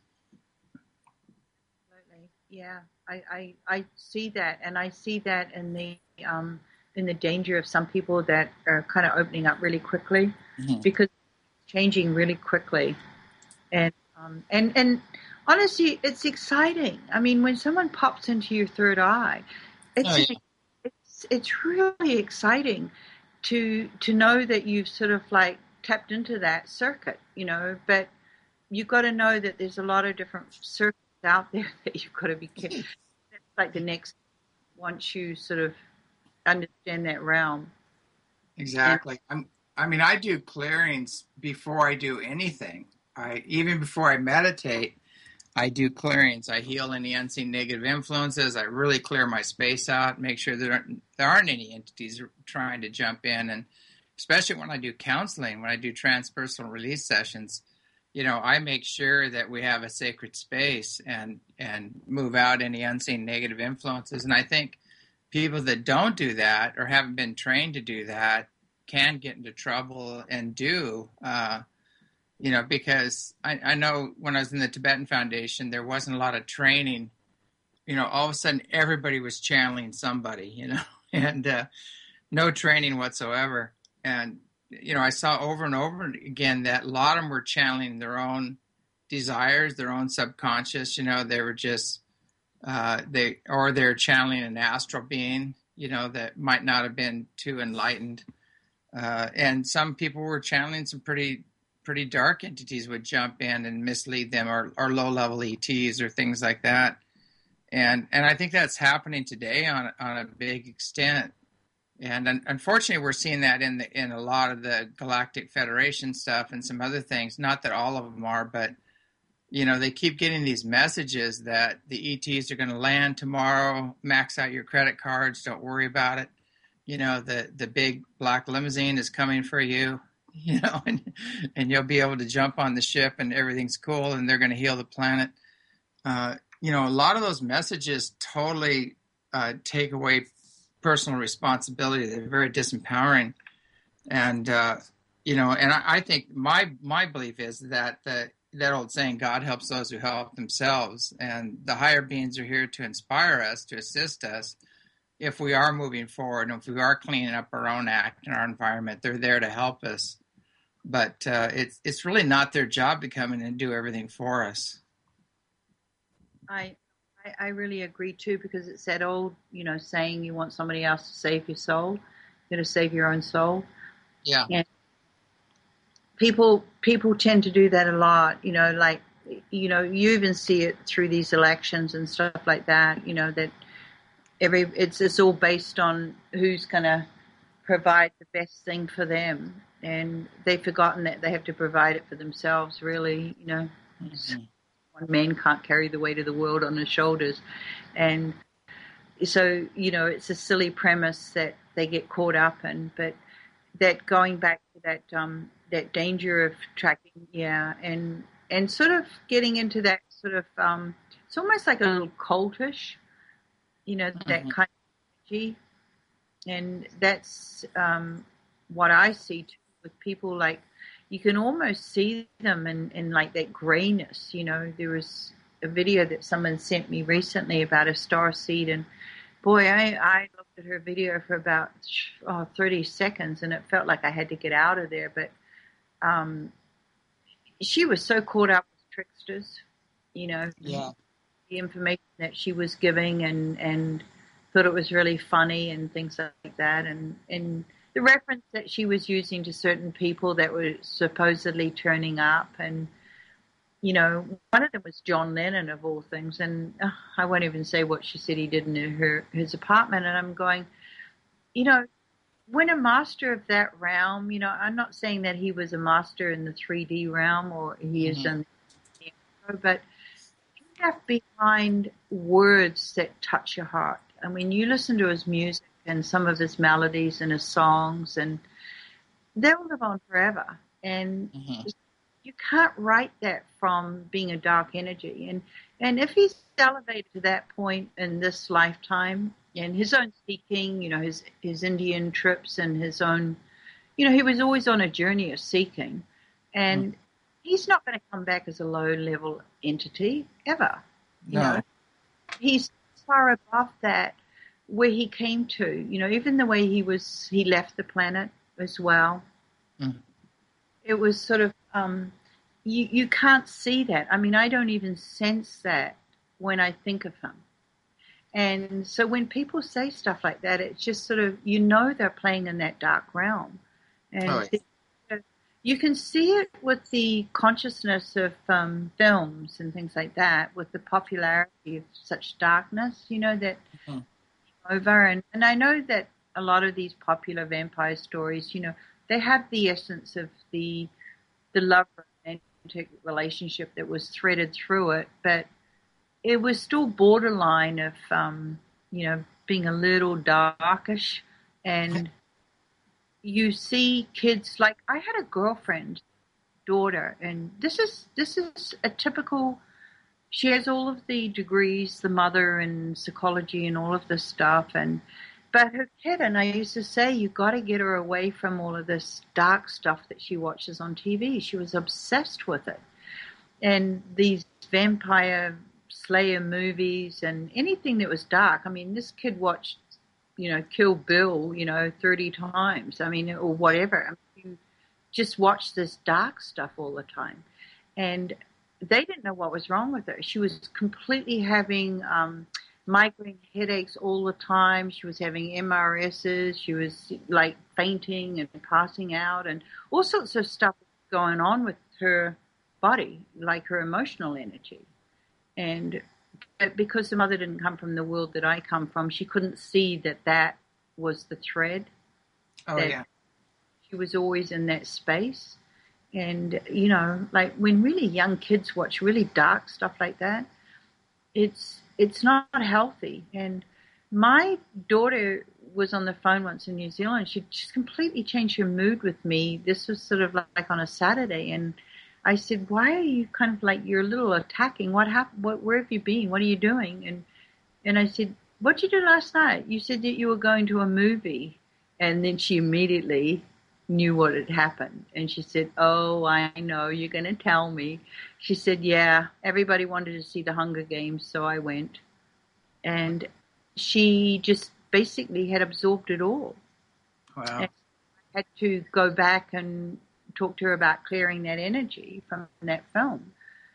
Absolutely. Yeah, I, I, I see that, and I see that in the um, in the danger of some people that are kind of opening up really quickly, mm-hmm. because it's changing really quickly, and um, and and honestly, it's exciting. I mean, when someone pops into your third eye, it's oh, yeah. it's it's really exciting to to know that you've sort of like tapped into that circuit, you know. But you've got to know that there's a lot of different circuits out there that you've got to be careful. That's like the next, once you sort of understand that realm. Exactly. And, I'm, I mean, I do clearings before I do anything. I even before I meditate, I do clearings. I heal any unseen negative influences. I really clear my space out, make sure there aren't, there aren't any entities trying to jump in. And especially when I do counseling, when I do transpersonal release sessions, you know, I make sure that we have a sacred space and, and move out any unseen negative influences. And I think people that don't do that or haven't been trained to do that can get into trouble and do, uh, you know, because I, I know when I was in the Tibetan Foundation, there wasn't a lot of training. You know, all of a sudden everybody was channeling somebody, you know, and uh, no training whatsoever. And, you know, I saw over and over again that a lot of them were channeling their own desires, their own subconscious, you know, they were just, uh, they, or they're channeling an astral being, you know, that might not have been too enlightened. Uh, and some people were channeling some pretty, pretty dark entities would jump in and mislead them, or, or low-level E Ts or things like that. And and I think that's happening today on on a big extent. And un- unfortunately, we're seeing that in the in a lot of the Galactic Federation stuff and some other things. Not that all of them are, but you know, they keep getting these messages that the E Ts are going to land tomorrow. Max out your credit cards. Don't worry about it. You know, the the big black limousine is coming for you. You know, and, and you'll be able to jump on the ship and everything's cool and they're going to heal the planet. Uh, you know, a lot of those messages totally uh, take away personal responsibility. They're very disempowering. And, uh, you know, and I, I think my my belief is that the, that old saying, God helps those who help themselves. And the higher beings are here to inspire us, to assist us. If we are moving forward and if we are cleaning up our own act and our environment, they're there to help us. But uh, it's it's really not their job to come in and do everything for us. I, I I really agree too, because it's that old, you know, saying, you want somebody else to save your soul, you're going to save your own soul. Yeah. And people people tend to do that a lot, you know, like, you know, you even see it through these elections and stuff like that, you know, that every it's it's all based on who's going to provide the best thing for them. And they've forgotten that they have to provide it for themselves, really, you know. Mm-hmm. One man can't carry the weight of the world on his shoulders. And so, you know, it's a silly premise that they get caught up in. But that going back to that um, that danger of tracking, yeah, and and sort of getting into that sort of, um, it's almost like a little cultish, you know, mm-hmm. that kind of energy. And that's um, what I see too with people. Like, you can almost see them in, in like that grayness, you know. There was a video that someone sent me recently about a star seed, and boy, I, I looked at her video for about oh, thirty seconds, and it felt like I had to get out of there. But um, she was so caught up with tricksters, you know, yeah. the information that she was giving, and, and thought it was really funny and things like that. And, and the reference that she was using to certain people that were supposedly turning up, and, you know, one of them was John Lennon of all things, and uh, I won't even say what she said he did in her his apartment, and I'm going, you know, when a master of that realm, you know, I'm not saying that he was a master in the three D realm, or he mm-hmm. is in the, but you have behind words that touch your heart. And when you listen to his music and some of his melodies and his songs, and they'll live on forever. And mm-hmm. you can't write that from being a dark energy. And and if he's elevated to that point in this lifetime, and his own seeking, you know, his his Indian trips and his own, you know, he was always on a journey of seeking, and mm. he's not going to come back as a low level entity ever. You no. know, he's far above that where he came to. You know, even the way he was, he left the planet as well. Mm. It was sort of, um, you, you can't see that. I mean, I don't even sense that when I think of him. And so when people say stuff like that, it's just sort of, you know, they're playing in that dark realm. And oh, yeah. you can see it with the consciousness of um, films and things like that, with the popularity of such darkness, you know, that mm-hmm. over. And, and I know that a lot of these popular vampire stories, you know, they have the essence of the the love romantic relationship that was threaded through it, but it was still borderline of, um, you know, being a little darkish. And you see kids, like I had a girlfriend, daughter, and this is this is a typical, she has all of the degrees, the mother and psychology and all of this stuff, and but her kid, and I used to say, you got to get her away from all of this dark stuff that she watches on T V. She was obsessed with it. And these vampire slayer movies and anything that was dark. I mean, this kid watched, you know, Kill Bill, you know, thirty times. I mean, or whatever. I mean, you just watched this dark stuff all the time. And they didn't know what was wrong with her. She was completely having um, migraine headaches all the time. She was having M R Ss. She was like fainting and passing out and all sorts of stuff going on with her body, like her emotional energy. And because the mother didn't come from the world that I come from, she couldn't see that that was the thread. Oh, yeah. She was always in that space. And, you know, like when really young kids watch really dark stuff like that, it's it's not healthy. And my daughter was on the phone once in New Zealand. She just completely changed her mood with me. This was sort of like on a Saturday. And I said, why are you kind of like, you're a little attacking. What happened? What, where have you been? What are you doing? And and I said, what'd you do last night? You said that you were going to a movie. And then she immediately knew what had happened. And she said, oh, I know, you're going to tell me. She said, yeah, everybody wanted to see the Hunger Games, so I went. And she just basically had absorbed it all. Wow. And I had to go back and talk to her about clearing that energy from that film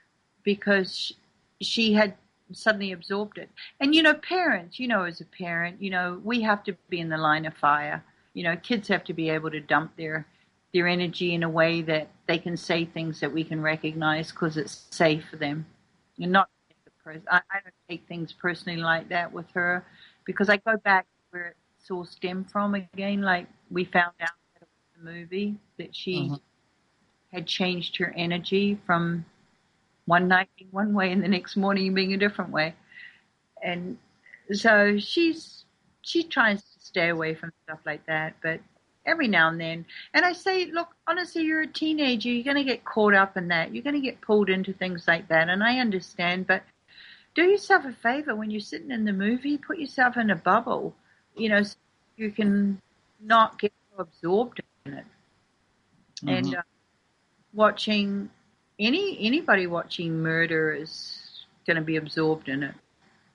because she had suddenly absorbed it. And, you know, parents, you know, as a parent, you know, we have to be in the line of fire. You know, kids have to be able to dump their their energy in a way that they can say things that we can recognize because it's safe for them. And not, I, I don't take things personally like that with her because I go back where it's all stemmed from again. Like we found out that it was the movie that she mm-hmm. had changed her energy from one night being one way and the next morning being a different way. And so she's she tries to stay away from stuff like that, but every now and then. And I say, look, honestly, you're a teenager. You're going to get caught up in that. You're going to get pulled into things like that. And I understand, but do yourself a favor when you're sitting in the movie, put yourself in a bubble, you know, so you can not get so absorbed in it. Mm-hmm. And uh, watching any anybody watching murder is going to be absorbed in it.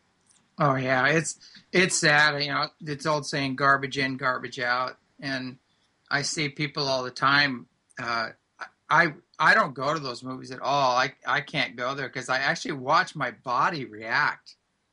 Oh yeah, it's it's sad. You know, it's old saying, "Garbage in, garbage out." And I see people all the time. Uh, I I don't go to those movies at all. I I can't go there because I actually watch my body react.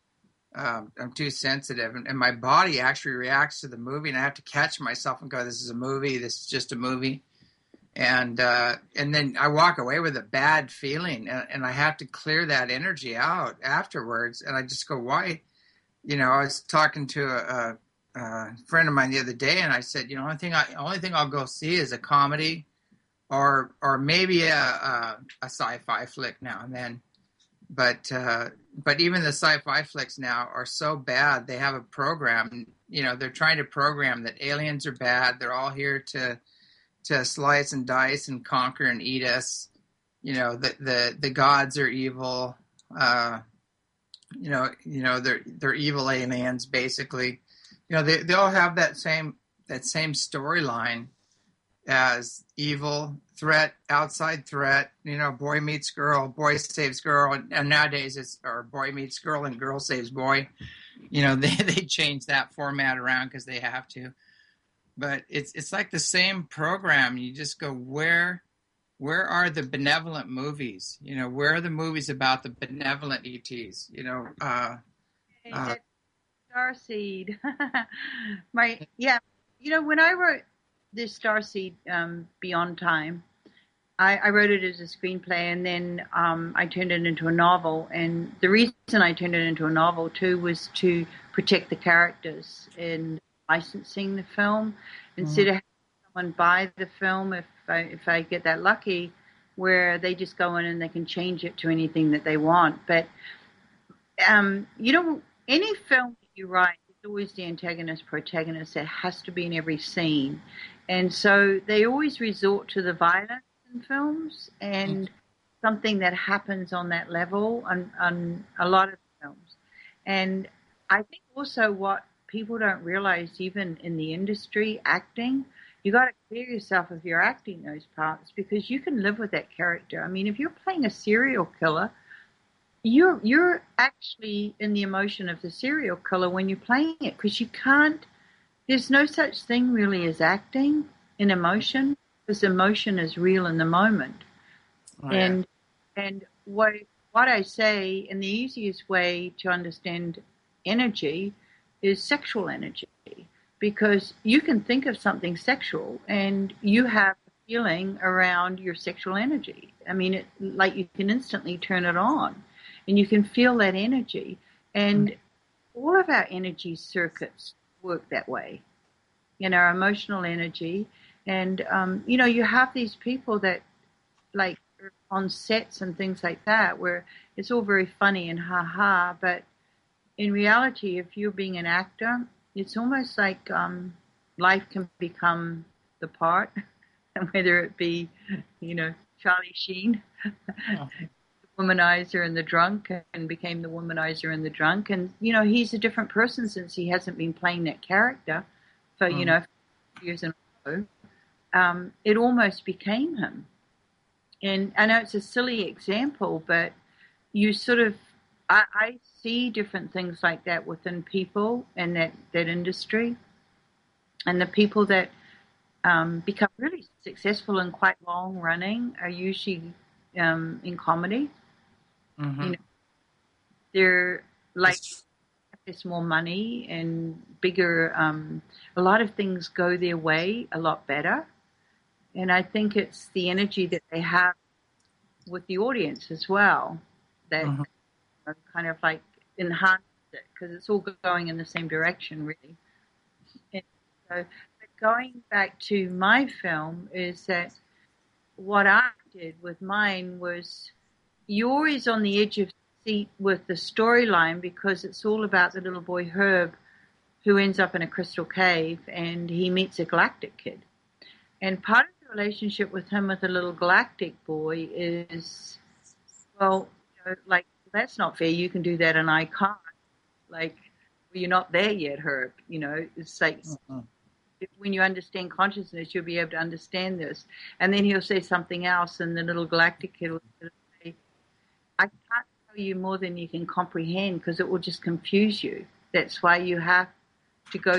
Um, I'm too sensitive, and, and my body actually reacts to the movie, and I have to catch myself and go, "This is a movie. This is just a movie." And uh, and then I walk away with a bad feeling, and, and I have to clear that energy out afterwards. And I just go, "Why?" You know, I was talking to a, a, a friend of mine the other day, and I said, "You know, only thing I only thing I'll go see is a comedy, or or maybe a a, a sci-fi flick now and then." But uh, but even the sci-fi flicks now are so bad. They have a program. You know, they're trying to program that aliens are bad. They're all here to to slice and dice and conquer and eat us. you know, the the, the gods are evil. Uh, you know, you know, they're they're evil aliens basically. You know, they they all have that same that same storyline as evil threat, outside threat. You know, boy meets girl, boy saves girl, and, and nowadays it's or boy meets girl and girl saves boy. You know, they they change that format around because they have to. But it's it's like the same program. You just go, where where are the benevolent movies? You know, where are the movies about the benevolent E Ts? You know, uh, uh, Starseed. My yeah, you know, when I wrote this Starseed um, Beyond Time, I, I wrote it as a screenplay, and then um, I turned it into a novel. And the reason I turned it into a novel too was to protect the characters in licensing the film, instead of having someone buy the film, if I, if I get that lucky, where they just go in and they can change it to anything that they want. But um, you know, any film that you write, there's always the antagonist, protagonist that has to be in every scene, and so they always resort to the violence in films and something that happens on that level on, on a lot of films. And I think also what people don't realize, even in the industry, acting, you got to clear yourself if you're acting those parts, because you can live with that character. I mean, if you're playing a serial killer, you're you're actually in the emotion of the serial killer when you're playing it, because you can't. There's no such thing really as acting in emotion, because emotion is real in the moment. Oh, yeah. And and what what I say, and the easiest way to understand energy is sexual energy, because you can think of something sexual and you have a feeling around your sexual energy. I mean, it, like you can instantly turn it on, and you can feel that energy. And mm-hmm. all of our energy circuits work that way, in our emotional energy. And, um, you know, you have these people that, like, on sets and things like that, where it's all very funny and ha-ha, but in reality, if you're being an actor, it's almost like um, life can become the part, and whether it be, you know, Charlie Sheen, oh. the womanizer and the drunk, and became the womanizer and the drunk. And, you know, he's a different person since he hasn't been playing that character for, mm. you know, years in a row. Um, it almost became him. And I know it's a silly example, but you sort of, I, I see different things like that within people and that, that industry. And the people that um, become really successful and quite long running are usually um, in comedy. Mm-hmm. You know, they're like, there's more money and bigger, um, a lot of things go their way a lot better. And I think it's the energy that they have with the audience as well that mm-hmm. you know, kind of like enhances it, because it's all going in the same direction, really. And so, but going back to my film is that what I did with mine was, you're always on the edge of the seat with the storyline, because it's all about the little boy Herb who ends up in a crystal cave and he meets a galactic kid. And part of the relationship with him with the little galactic boy is, well, you know, like, that's not fair. You can do that and I can't. Like, well, you're not there yet, Herb. You know, it's like, uh-huh. when you understand consciousness, you'll be able to understand this. And then he'll say something else, and the little galactic kid will say, I can't tell you more than you can comprehend, because it will just confuse you. That's why you have to go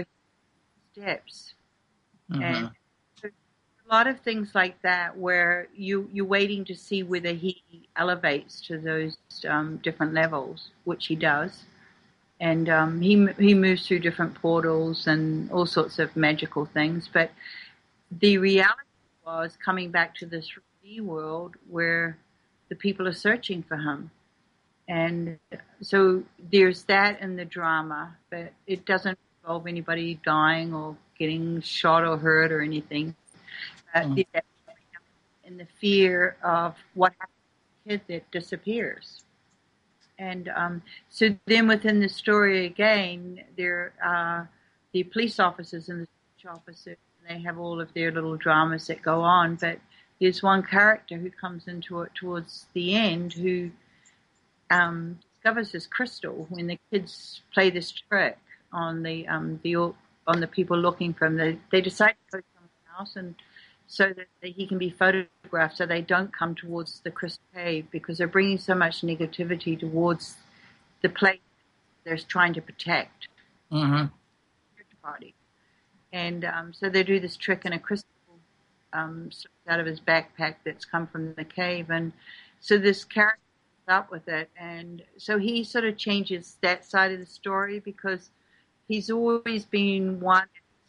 steps. Uh-huh. And a lot of things like that, where you, you're waiting to see whether he elevates to those um, different levels, which he does. And um, he he moves through different portals and all sorts of magical things. But the reality was coming back to this three D world where the people are searching for him. And so there's that in the drama, but it doesn't involve anybody dying or getting shot or hurt or anything. Mm. Uh, and the fear of what happens to the kid that disappears. And um, so then within the story again, there are the police officers and the search officers, and they have all of their little dramas that go on. But there's one character who comes into it towards the end who um, discovers this crystal when the kids play this trick on the um, the on the people looking for him. They they decide to go somewhere else, and so that, that he can be photographed, so they don't come towards the crystal cave because they're bringing so much negativity towards the place they're trying to protect. Mm-hmm. Party, and um, so they do this trick, and a crystal um, slips out of his backpack that's come from the cave, and so this character comes up with it, and so he sort of changes that side of the story because he's always been one.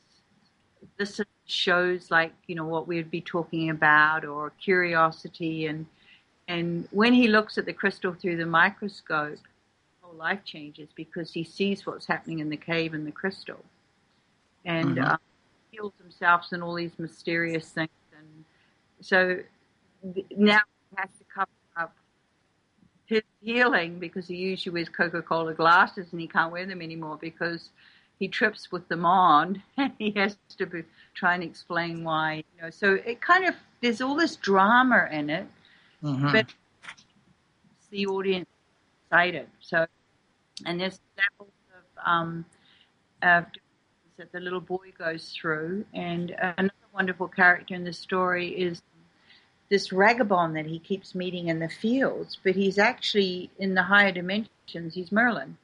This shows like you know what we'd be talking about, or curiosity, and and when he looks at the crystal through the microscope, his whole life changes because he sees what's happening in the cave and the crystal. And Mm-hmm. uh, heals himself and all these mysterious things. And so th- now he has to cover up his healing because he usually wears Coca-Cola glasses and he can't wear them anymore because he trips with them on and he has to be, try and explain why. You know, so it kind of, there's all this drama in it, Mm-hmm. but it's the audience excited. So, and there's levels of, um, of that the little boy goes through, and another wonderful character in the story is this vagabond that he keeps meeting in the fields, but he's actually in the higher dimensions. He's Merlin,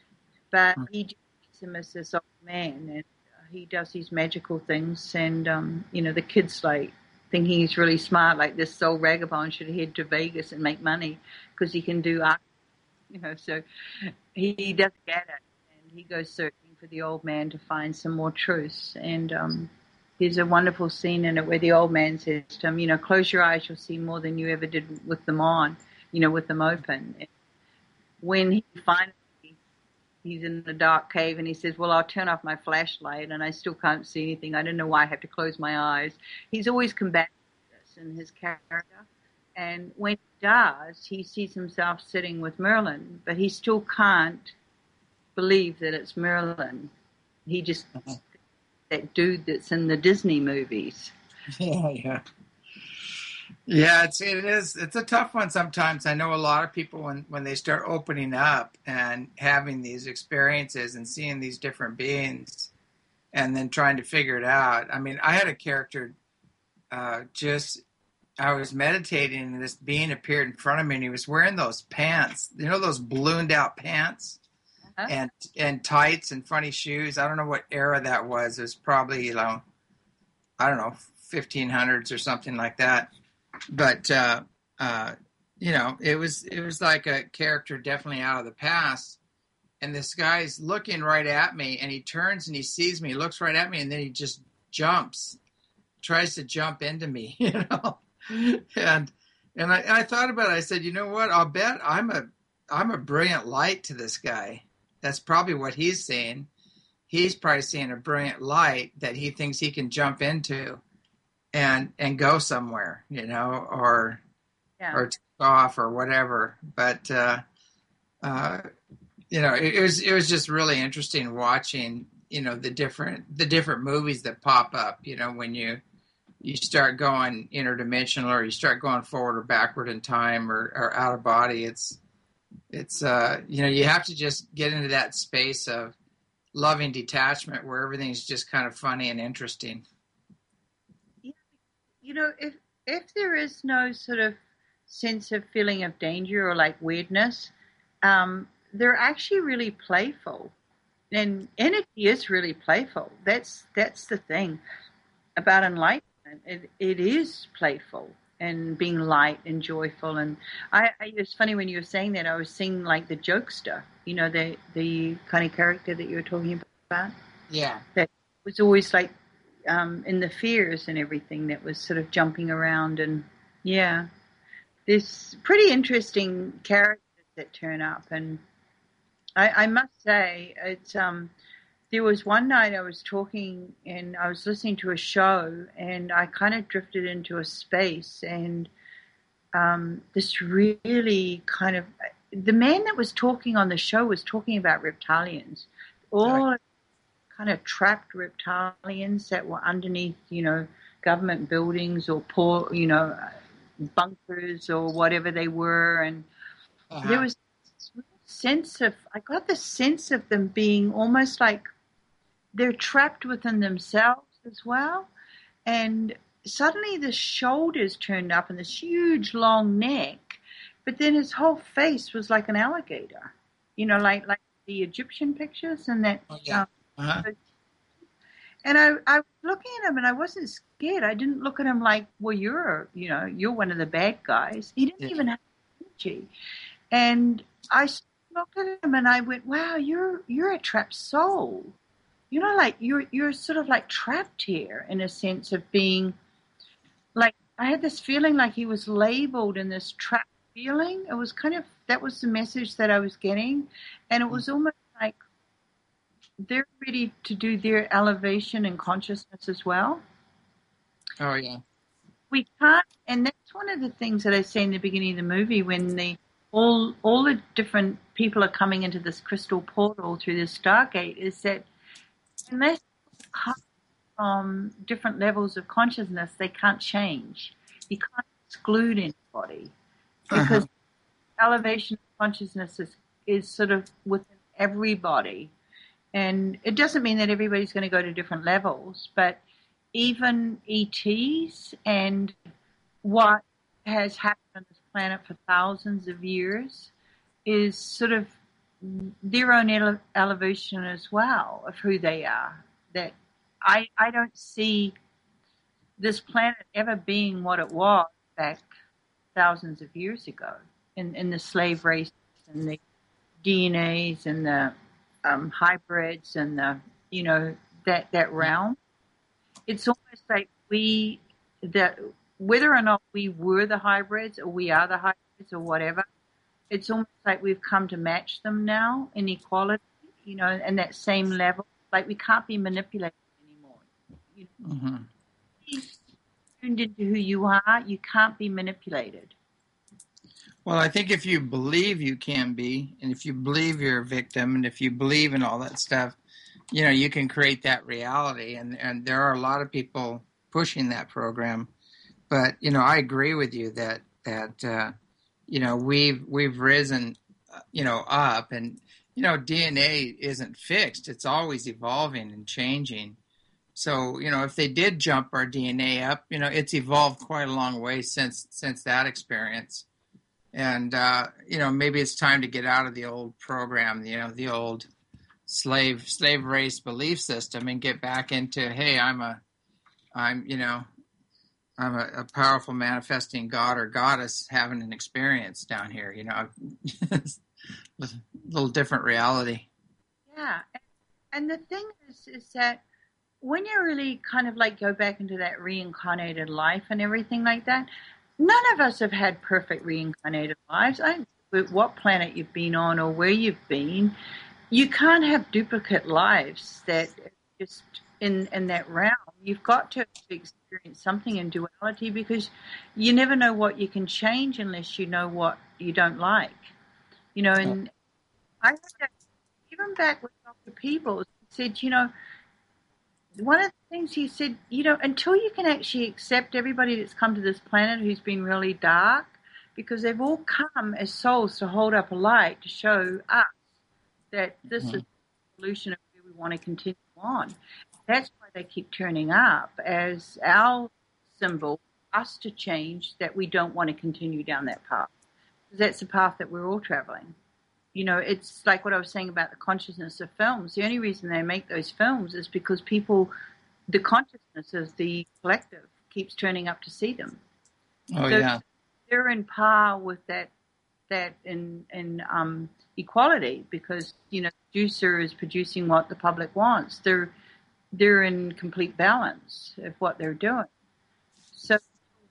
but he just meets him as this old man, and he does these magical things, and um, you know the kids like thinking he's really smart, like this old vagabond should head to Vegas and make money because he can do art, you know. So he, he doesn't get it, and he goes searching for the old man to find some more truths. And um, there's a wonderful scene in it where the old man says to him, you know, close your eyes, you'll see more than you ever did with them on, you know, with them open. And when he finally, he's in the dark cave and he says, well, I'll turn off my flashlight and I still can't see anything. I don't know why I have to close my eyes. He's always combating this in his character. And when he does, he sees himself sitting with Merlin, but he still can't believe that it's Merlin. He just Uh-huh. that dude that's in the Disney movies. Yeah, yeah, yeah. It's it is it's a tough one sometimes. I know a lot of people when when they start opening up and having these experiences and seeing these different beings, and then trying to figure it out. I mean, I had a character. Uh, just I was meditating, and this being appeared in front of me, and he was wearing those pants. You know, those ballooned out pants. Uh-huh. And and tights and funny shoes. I don't know what era that was. It was probably, you know, I don't know, fifteen hundreds or something like that. But uh, uh, you know, it was it was like a character definitely out of the past. And this guy's looking right at me, and he turns and he sees me, he looks right at me, and then he just jumps, tries to jump into me, you know. and and I, I thought about it. I said, you know what? I'll bet I'm a I'm a brilliant light to this guy. That's probably what he's seeing. He's probably seeing a brilliant light that he thinks he can jump into and and go somewhere, you know, or Yeah. or take off or whatever. But uh, uh, you know, it, it was it was just really interesting watching, you know, the different the different movies that pop up. You know, when you you start going interdimensional or you start going forward or backward in time or, or out of body. It's It's, uh, you know, you have to just get into that space of loving detachment where everything's just kind of funny and interesting. Yeah. You know, if if there is no sort of sense of feeling of danger or like weirdness, um, they're actually really playful. And energy is really playful. That's that's the thing about enlightenment. It, it is playful and being light and joyful. And I, I, it's funny when you were saying that, I was seeing like the jokester, you know, the the kind of character that you were talking about. Yeah. That was always like um, in the fears and everything that was sort of jumping around. And yeah, there's pretty interesting characters that turn up. And I, I must say, it's um, there was one night I was talking and I was listening to a show and I kind of drifted into a space and um, this really kind of, the man that was talking on the show was talking about reptilians, all kind of trapped reptilians that were underneath, you know, government buildings or poor, you know, bunkers or whatever they were, and Uh-huh. there was this real sense of, I got the sense of them being almost like they're trapped within themselves as well. And suddenly the shoulders turned up and this huge long neck, but then his whole face was like an alligator, you know, like like the Egyptian pictures and that. Oh, yeah. Um, Uh-huh. and I, I was looking at him and I wasn't scared. I didn't look at him like, well, you're, you know, you're one of the bad guys. He didn't Yeah. even have energy. And I looked at him and I went, wow, you're you're a trapped soul. You know, like you're you're sort of like trapped here in a sense of being like, I had this feeling like he was labeled in this trapped feeling. It was kind of, that was the message that I was getting. And it was almost like they're ready to do their elevation and consciousness as well. Oh, yeah. We can't, and that's one of the things that I say in the beginning of the movie when the all all the different people are coming into this crystal portal through this Stargate, is that unless you come from different levels of consciousness, they can't change. You can't exclude anybody because uh-huh. elevation of consciousness is, is sort of within everybody. And it doesn't mean that everybody's going to go to different levels, but even E Ts and what has happened on this planet for thousands of years is sort of their own ele- elevation as well of who they are. That I, I don't see this planet ever being what it was back thousands of years ago in, in the slave race and the D N As and the um, hybrids and the, you know, that, that realm. It's almost like we, that whether or not we were the hybrids or we are the hybrids or whatever, it's almost like we've come to match them now in equality, you know, and that same level. Like we can't be manipulated anymore. You know, mm-hmm. tuned into who you are, you can't be manipulated. Well, I think if you believe you can be, and if you believe you're a victim, and if you believe in all that stuff, you know, you can create that reality. And, and there are a lot of people pushing that program. But, you know, I agree with you that, that uh, you know, we've we've risen, uh, you know, up. And, you know, D N A isn't fixed. It's always evolving and changing. So, you know, if they did jump our D N A up, you know, it's evolved quite a long way since since that experience. And, uh, you know, maybe it's time to get out of the old program, you know, the old slave slave race belief system and get back into, hey, I'm a, I'm, you know, I'm a, a powerful manifesting god or goddess having an experience down here, you know, a little different reality. Yeah. And the thing is, is that when you really kind of like go back into that reincarnated life and everything like that, none of us have had perfect reincarnated lives. I don't know what planet you've been on or where you've been. You can't have duplicate lives that just in, in that realm. You've got to experience something in duality because you never know what you can change unless you know what you don't like. You know, and I heard that even back with Doctor Peebles, he said, you know, one of the things he said, you know, until you can actually accept everybody that's come to this planet who's been really dark, because they've all come as souls to hold up a light to show us that this mm-hmm. is the solution of where we want to continue on. That's why they keep turning up as our symbol, us to change, that we don't want to continue down that path. Because that's the path that we're all traveling. You know, it's like what I was saying about the consciousness of films. The only reason they make those films is because people, the consciousness of the collective keeps turning up to see them. Oh, so yeah. They're in par with that that in, in um, equality because, you know, the producer is producing what the public wants. They're, they're in complete balance of what they're doing. So,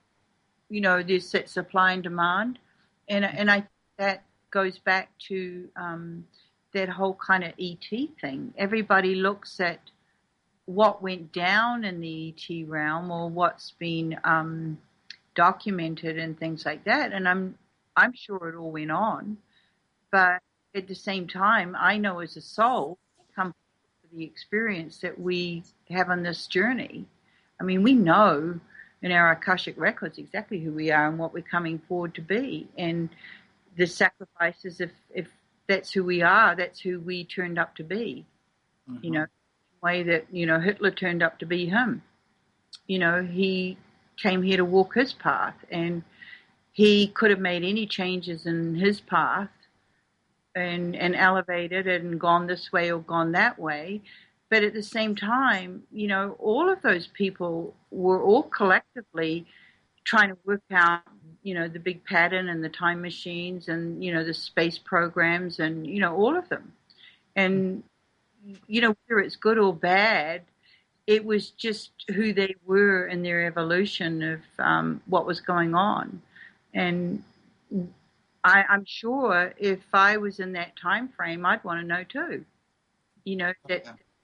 you know, there's that supply and demand. And, and I think that goes back to um, that whole kind of E T thing. Everybody looks at what went down in the E T realm or what's been um, documented and things like that. And I'm I'm sure it all went on. But at the same time, I know as a soul, come for the experience that we have on this journey, I mean, we know in our Akashic records exactly who we are and what we're coming forward to be. And the sacrifices, if, if that's who we are, that's who we turned up to be. Mm-hmm. You know, the way that, you know, Hitler turned up to be him. You know, he came here to walk his path, and he could have made any changes in his path and, and elevated it and gone this way or gone that way. But at the same time, you know, all of those people were all collectively trying to work out, you know, the big pattern and the time machines and, you know, the space programs and, you know, all of them. And, you know, whether it's good or bad, it was just who they were in their evolution of um, what was going on. And I, I'm sure if I was in that time frame, I'd want to know too. You know, that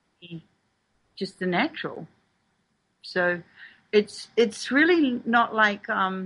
just the natural. So it's it's really not like um,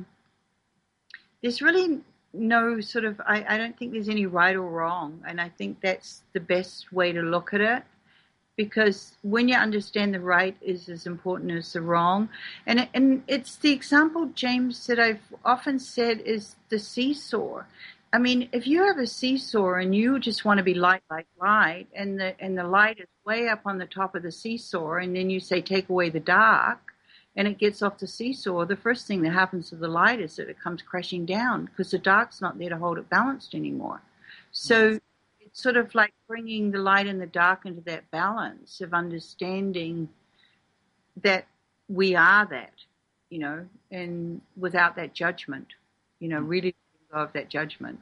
there's really no sort of I, I don't think there's any right or wrong, and I think that's the best way to look at it, because when you understand the right is as important as the wrong. And and it's the example, James, that I've often said is the seesaw. I mean, if you have a seesaw and you just want to be light, light, light, and the and the light is way up on the top of the seesaw, and then you say take away the dark, and it gets off the seesaw, the first thing that happens to the light is that it comes crashing down because the dark's not there to hold it balanced anymore. So yes. It's sort of like bringing the light and the dark into that balance of understanding that we are that, you know, and without that judgment, you know, really of that judgment.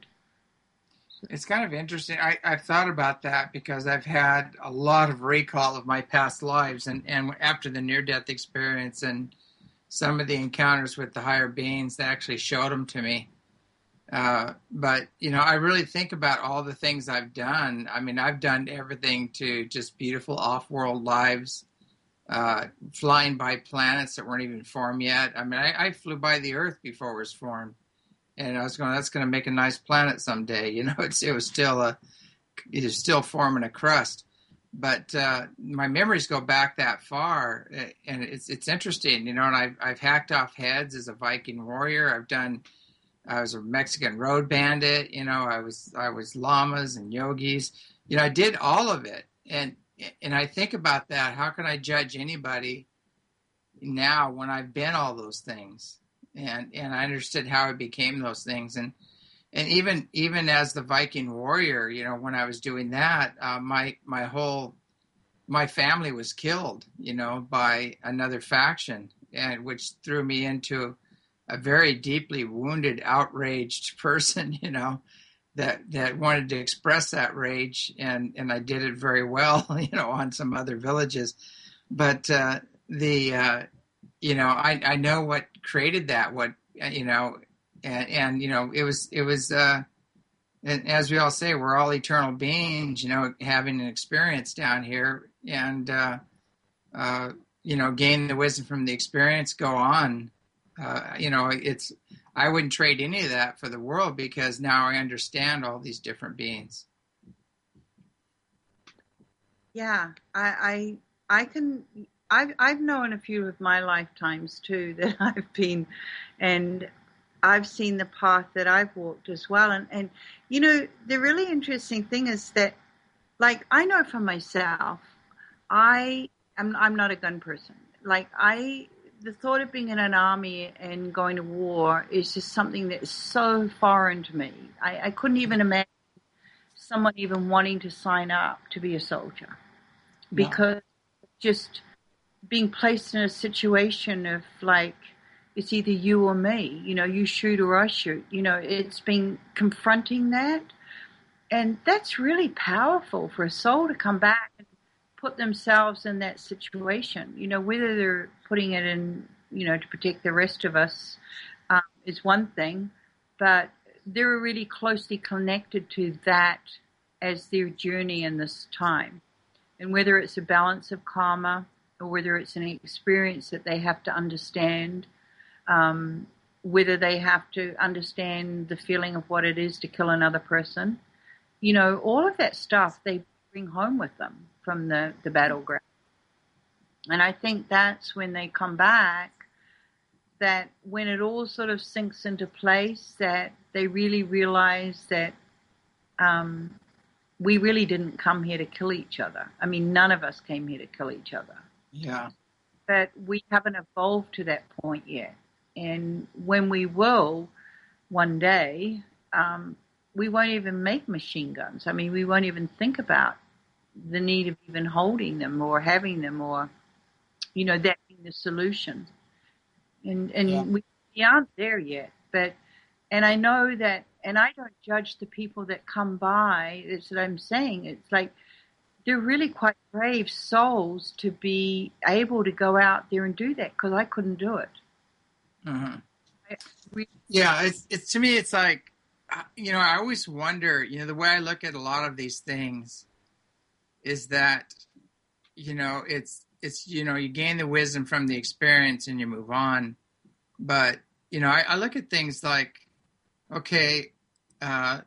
It's kind of interesting. I, I've thought about that because I've had a lot of recall of my past lives, and, and after the near-death experience and some of the encounters with the higher beings, they actually showed them to me. Uh, but, you know, I really think about all the things I've done. I mean, I've done everything to just beautiful off-world lives, uh, flying by planets that weren't even formed yet. I mean, I, I flew by the Earth before it was formed. And I was going, that's going to make a nice planet someday. You know, it's, it was still a, it is still forming a crust. But uh, my memories go back that far, and it's it's interesting, you know. And I've I've hacked off heads as a Viking warrior. I've done, I was a Mexican road bandit. You know, I was I was llamas and yogis. You know, I did all of it, and and I think about that. How can I judge anybody now when I've been all those things? And and I understood how I became those things, and and even even as the Viking warrior, you know, when I was doing that, uh, my my whole my family was killed, you know, by another faction, and which threw me into a very deeply wounded, outraged person, you know, that that wanted to express that rage, and and I did it very well, you know, on some other villages, but uh, the uh, you know, I, I know what created that, what, you know, and, and, you know, it was, it was, uh, and as we all say, we're all eternal beings, you know, having an experience down here, and, uh, uh, you know, gain the wisdom from the experience, go on. Uh, you know, it's, I wouldn't trade any of that for the world, because now I understand all these different beings. Yeah, I, I, I can, I've, I've known a few of my lifetimes too that I've been, and I've seen the path that I've walked as well. And, and, you know, the really interesting thing is that, like, I know for myself, I am, I'm not a gun person. Like, I, the thought of being in an army and going to war is just something that is so foreign to me. I, I couldn't even imagine someone even wanting to sign up to be a soldier, because no. just being placed in a situation of, like, it's either you or me, you know, you shoot or I shoot, you know, it's been confronting that. And that's really powerful for a soul to come back and put themselves in that situation, you know, whether they're putting it in, you know, to protect the rest of us um, is one thing, but they're really closely connected to that as their journey in this time. And whether it's a balance of karma, or whether it's an experience that they have to understand, um, whether they have to understand the feeling of what it is to kill another person, you know, all of that stuff they bring home with them from the, the battleground. And I think that's when they come back, that when it all sort of sinks into place, that they really realize that um, we really didn't come here to kill each other. I mean, none of us came here to kill each other. Yeah. But we haven't evolved to that point yet. And when we will, one day, um, we won't even make machine guns. I mean, we won't even think about the need of even holding them or having them, or, you know, that being the solution. And and Yeah. we, we aren't there yet. But, and I know that, and I don't judge the people that come by. It's what I'm saying. It's like, they're really quite brave souls to be able to go out there and do that, because I couldn't do it. Mm-hmm. I, we, Yeah, it's, it's to me, it's like, you know, I always wonder, you know, the way I look at a lot of these things is that, you know, it's, it's, you know, you gain the wisdom from the experience and you move on. But, you know, I, I look at things like, okay, uh,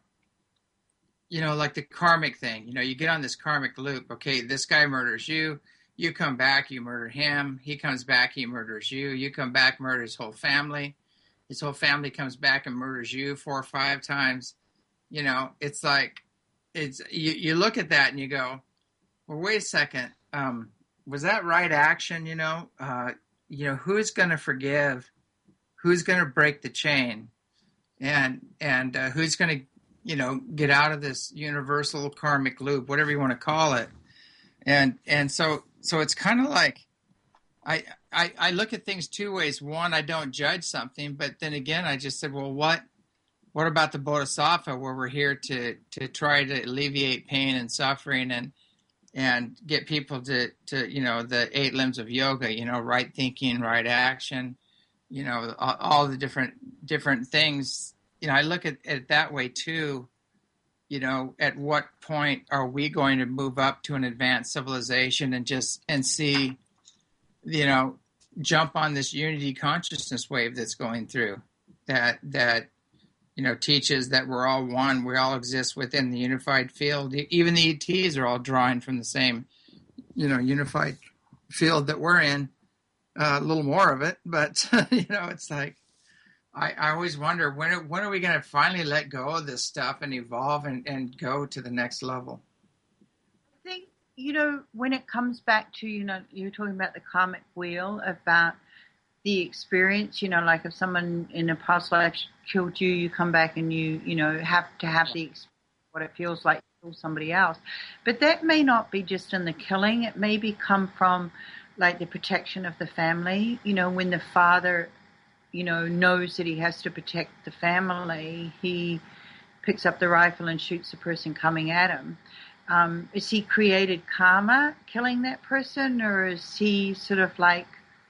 you know, like the karmic thing, you know, you get on this karmic loop. Okay, this guy murders you. You come back, you murder him. He comes back, he murders you. You come back, murder his whole family. His whole family comes back and murders you four or five times. You know, it's like, it's you, you look at that and you go, well, wait a second. Um, was that right action? You know, uh, you know, who's going to forgive? Who's going to break the chain? And, and uh, who's going to, you know, get out of this universal karmic loop, whatever you want to call it. And, and so, so it's kind of like, I, I, I look at things two ways. One, I don't judge something, but then again, I just said, well, what, what about the Bodhisattva, where we're here to, to try to alleviate pain and suffering and, and get people to, to, you know, the eight limbs of yoga, you know, right thinking, right action, you know, all, all the different, different things. You know, I look at it that way too. You know, at what point are we going to move up to an advanced civilization and just, and see, you know, jump on this unity consciousness wave that's going through, that, that, you know, teaches that we're all one, we all exist within the unified field. Even the E Ts are all drawing from the same, you know, unified field that we're in, uh, a little more of it, but, you know, it's like, I, I always wonder, when, when are we going to finally let go of this stuff and evolve and, and go to the next level? I think, you know, when it comes back to, you know, you're talking about the karmic wheel, about the experience, you know, like if someone in a past life killed you, you come back and you, you know, have to have the experience, what it feels like to kill somebody else. But that may not be just in the killing. It may be come from, like, the protection of the family. You know, when the father, you know, knows that he has to protect the family, he picks up the rifle and shoots the person coming at him. Um, is he created karma killing that person, or is he sort of like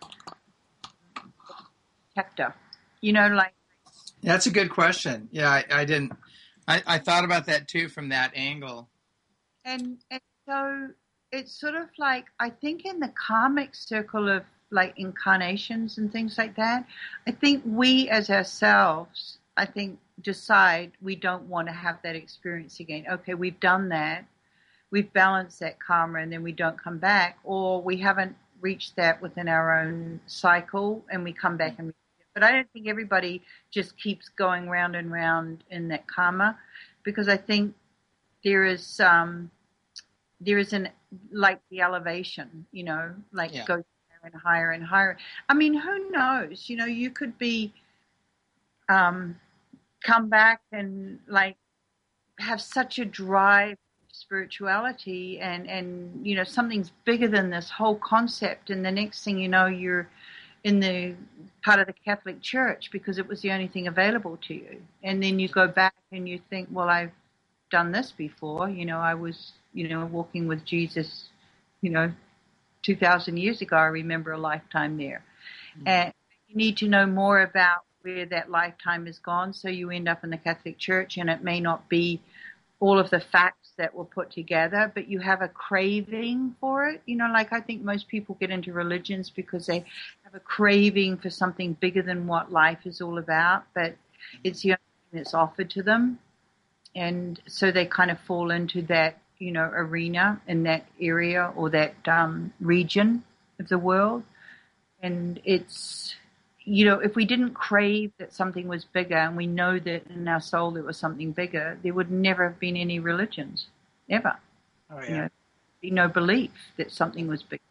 protector? You know, like. That's a good question. Yeah, I, I didn't, I, I thought about that too from that angle. And, and so it's sort of like, I think in the karmic circle of like incarnations and things like that, I think we as ourselves, I think, decide we don't want to have that experience again. Okay, we've done that. We've balanced that karma, and then we don't come back, or we haven't reached that within our own cycle and we come back and. But I don't think everybody just keeps going round and round in that karma, because I think there is um, there is an, like the elevation, you know, like Yeah. go higher and higher and higher. I mean, who knows? You know, you could be um, come back and like have such a drive for spirituality, and and you know, something's bigger than this whole concept, and the next thing you know, you're in the part of the Catholic Church because it was the only thing available to you. And then you go back and you think, well, I've done this before. You know, I was, you know, walking with Jesus, you know, two thousand years ago. I remember a lifetime there. Mm-hmm. And you need to know more about where that lifetime has gone. So you end up in the Catholic Church, and it may not be all of the facts that were put together, but you have a craving for it. You know, like I think most people get into religions because they have a craving for something bigger than what life is all about, but it's the only thing that's offered to them. And so they kind of fall into that, you know, arena in that area or that um, region. of the world. And it's, you know, if we didn't crave that something was bigger, and we know that in our soul there was something bigger, there would never have been any religions, ever. Oh, yeah. You know, be no belief that something was bigger.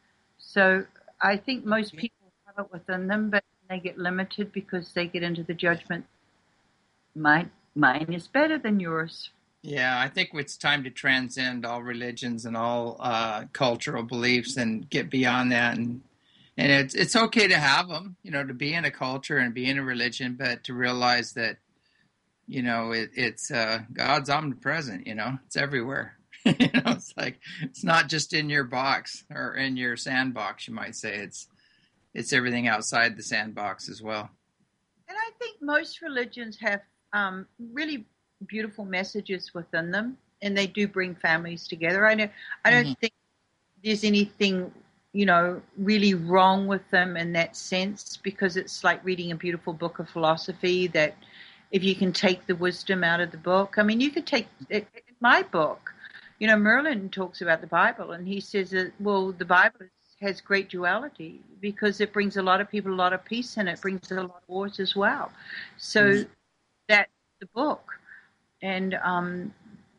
So I think most people have it within them, but they get limited because they get into the judgment, mine, mine is better than yours. Yeah, I think it's time to transcend all religions and all uh, cultural beliefs and get beyond that. And and it's it's okay to have them, you know, to be in a culture and be in a religion, but to realize that, you know, it, it's uh, God's omnipresent. You know, it's everywhere. You know, it's like it's not just in your box or in your sandbox. You might say it's it's everything outside the sandbox as well. And I think most religions have um, really beautiful messages within them, and they do bring families together. I don't, I don't mm-hmm. think there's anything, you know, really wrong with them in that sense, because it's like reading a beautiful book of philosophy that if you can take the wisdom out of the book, I mean, you could take in my book, you know, Merlin talks about the Bible, and he says that, well, the Bible has great duality because it brings a lot of people a lot of peace, and it brings a lot of wars as well. So mm-hmm. that's the book. And um,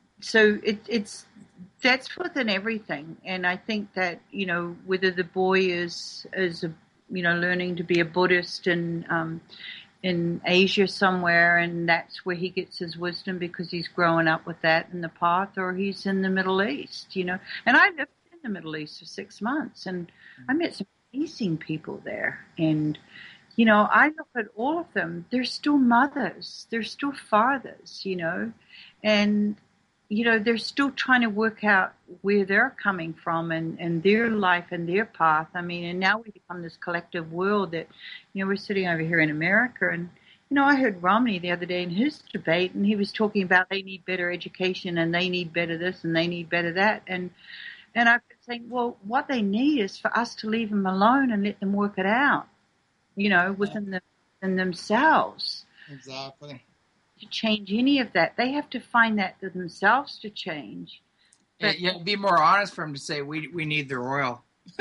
so it, it's that's within everything. And I think that, you know, whether the boy is is a, you know, learning to be a Buddhist in um, in Asia somewhere, and that's where he gets his wisdom because he's growing up with that in the path, or he's in the Middle East, you know. And I lived in the Middle East for six months, and I met some amazing people there. And you know, I look at all of them, they're still mothers, they're still fathers, you know, and, you know, they're still trying to work out where they're coming from and, and their life and their path. I mean, and now we become this collective world that, you know, we're sitting over here in America, and, you know, I heard Romney the other day in his debate, and he was talking about they need better education and they need better this and they need better that. And, and I've been saying, well, what they need is for us to leave them alone and let them work it out. You know, within, the, within themselves. Exactly. To change any of that, they have to find that to themselves to change. But, yeah, be more honest for them to say we we need their oil.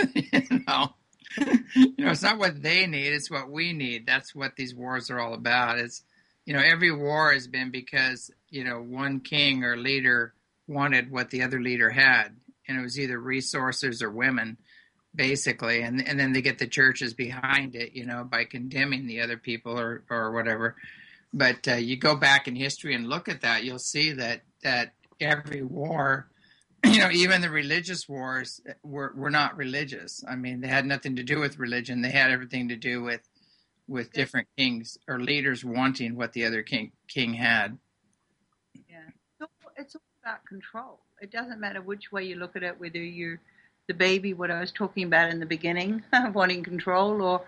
you know, you know, it's not what they need; it's what we need. That's what these wars are all about. It's, you know, every war has been because, you know, one king or leader wanted what the other leader had, and it was either resources or women. Basically, and and then they get the churches behind it, you know, by condemning the other people or, or whatever. But uh, you go back in history and look at that, you'll see that that every war, you know, even the religious wars were, were not religious. I mean, they had nothing to do with religion. They had everything to do with with different kings or leaders wanting what the other king king had. Yeah, it's all about control. It doesn't matter which way you look at it, whether you're the baby, what I was talking about in the beginning, wanting control, or,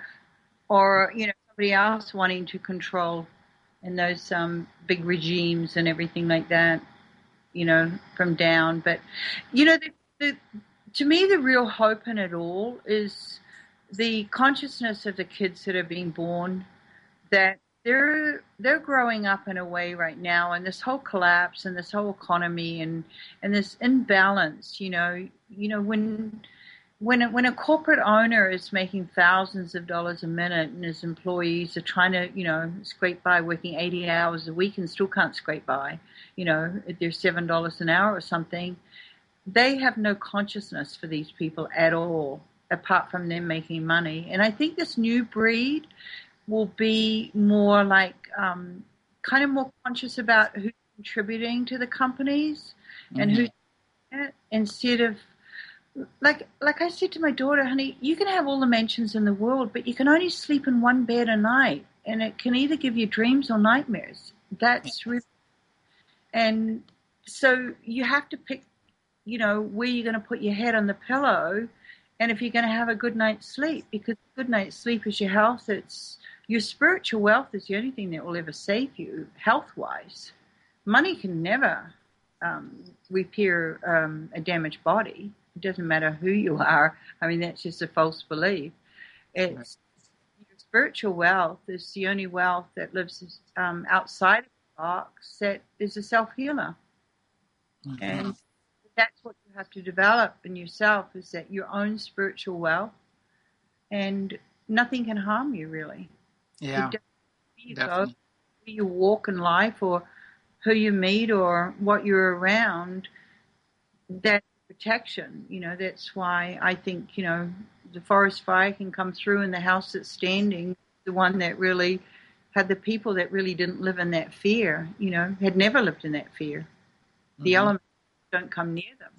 or you know, somebody else wanting to control, in those um, big regimes and everything like that, you know, from down. But, you know, the, the, to me, the real hope in it all is the consciousness of the kids that are being born, that they're they're growing up in a way right now, and this whole collapse and this whole economy and, and this imbalance, you know, you know when when a, when a corporate owner is making thousands of dollars a minute and his employees are trying to, you know, scrape by working eighty hours a week and still can't scrape by, you know, if they're seven dollars an hour or something, they have no consciousness for these people at all, apart from them making money. And I think this new breed will be more like um, kind of more conscious about who's contributing to the companies mm-hmm. and who, instead of like like I said to my daughter, honey, you can have all the mansions in the world, but you can only sleep in one bed a night, and it can either give you dreams or nightmares. That's really, and so you have to pick, you know, where you're going to put your head on the pillow, and if you're going to have a good night's sleep, because good night's sleep is your health. It's your spiritual wealth is the only thing that will ever save you health-wise. Money can never um, repair um, a damaged body. It doesn't matter who you are. I mean, that's just a false belief. It's your spiritual wealth is the only wealth that lives um, outside of the box that is a self-healer. Mm-hmm. And that's what you have to develop in yourself, is that your own spiritual wealth and nothing can harm you really. Yeah, It where you go, definitely. where you walk in life, or who you meet, or what you're around. That's protection. You know, that's why I think, you know, the forest fire can come through and the house that's standing, the one that really had the people that really didn't live in that fear, you know, had never lived in that fear. The Hmm. elements don't come near them.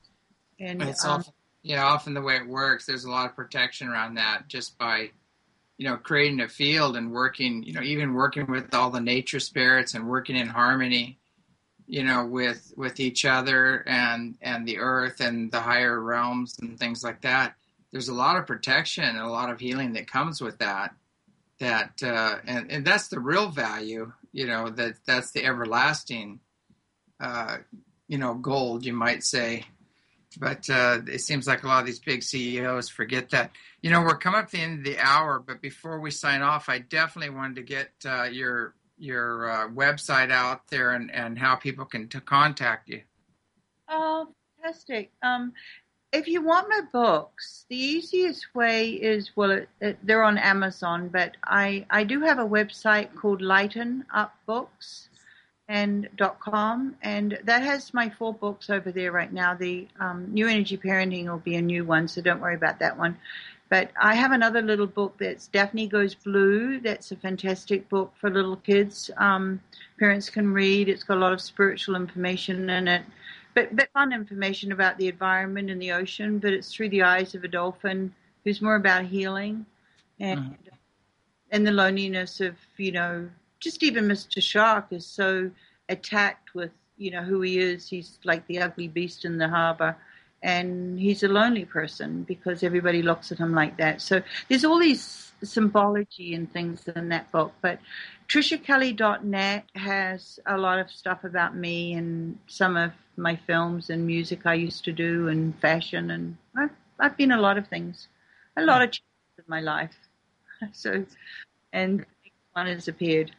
And It's um, often, yeah, often the way it works. There's a lot of protection around that just by, you know, creating a field and working, you know, even working with all the nature spirits and working in harmony, you know, with with each other and and the earth and the higher realms and things like that. There's a lot of protection and a lot of healing that comes with that. That uh, and and that's the real value, you know. That that's the everlasting, uh, you know, gold, you might say. But uh, it seems like a lot of these big C E Os forget that. You know, we're coming up to the end of the hour, but before we sign off, I definitely wanted to get uh, your your uh, website out there and, and how people can t- contact you. oh, fantastic. Um, if you want my books, the easiest way is, well, it, it, they're on Amazon, but I, I do have a website called Lighten Up Books and dot com, and that has my four books over there right now. The um, New Energy Parenting will be a new one, so don't worry about that one. But I have another little book that's Daphne Goes Blue. That's a fantastic book for little kids. Um, parents can read. It's got a lot of spiritual information in it, but, but fun information about the environment and the ocean. But it's through the eyes of a dolphin who's more about healing and Mhm. and the loneliness of, you know, just even Mister Shark is so attacked with, you know, who he is. He's like the ugly beast in the harbor. And he's a lonely person because everybody looks at him like that. So there's all these symbology and things in that book. But Tricia Kelly dot net has a lot of stuff about me and some of my films and music I used to do and fashion. And I've, I've been a lot of things, a lot of changes in my life. So, and one has appeared.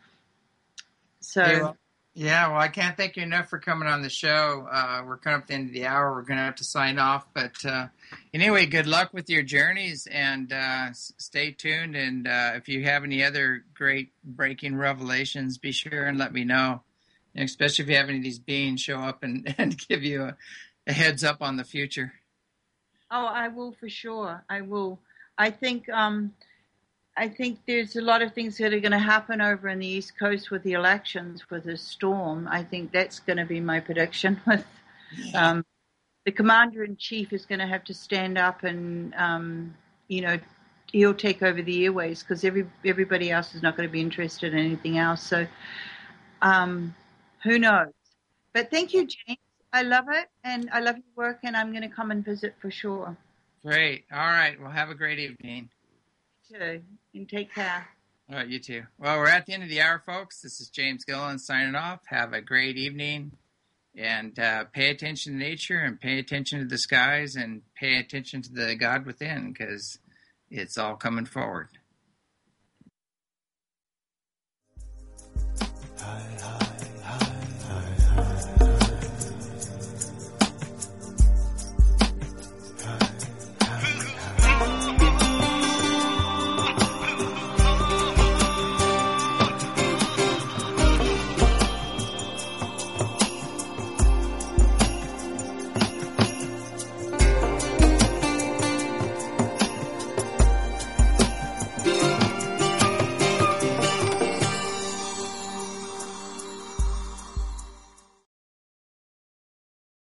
Hey, So, well, yeah, well, I can't thank you enough for coming on the show. Uh, we're coming up to the end of the hour. We're going to have to sign off. But uh, anyway, good luck with your journeys and uh, s- stay tuned. And uh, if you have any other great breaking revelations, be sure and let me know. And especially if you have any of these beings show up and, and give you a, a heads up on the future. oh, I will for sure. I will. I think, um, I think there's a lot of things that are going to happen over in the East Coast with the elections, with the storm. I think that's going to be my prediction. With Yeah. um, the commander in chief is going to have to stand up and, um, you know, he'll take over the airways because every everybody else is not going to be interested in anything else. So, um, who knows? But thank you, James. I love it, and I love your work, and I'm going to come and visit for sure. Great. All right. Well, have a great evening. You too, and take care. All right, you too. Well, we're at the end of the hour, folks. This is James Gillen signing off. Have a great evening. And uh, pay attention to nature and pay attention to the skies and pay attention to the God within because it's all coming forward.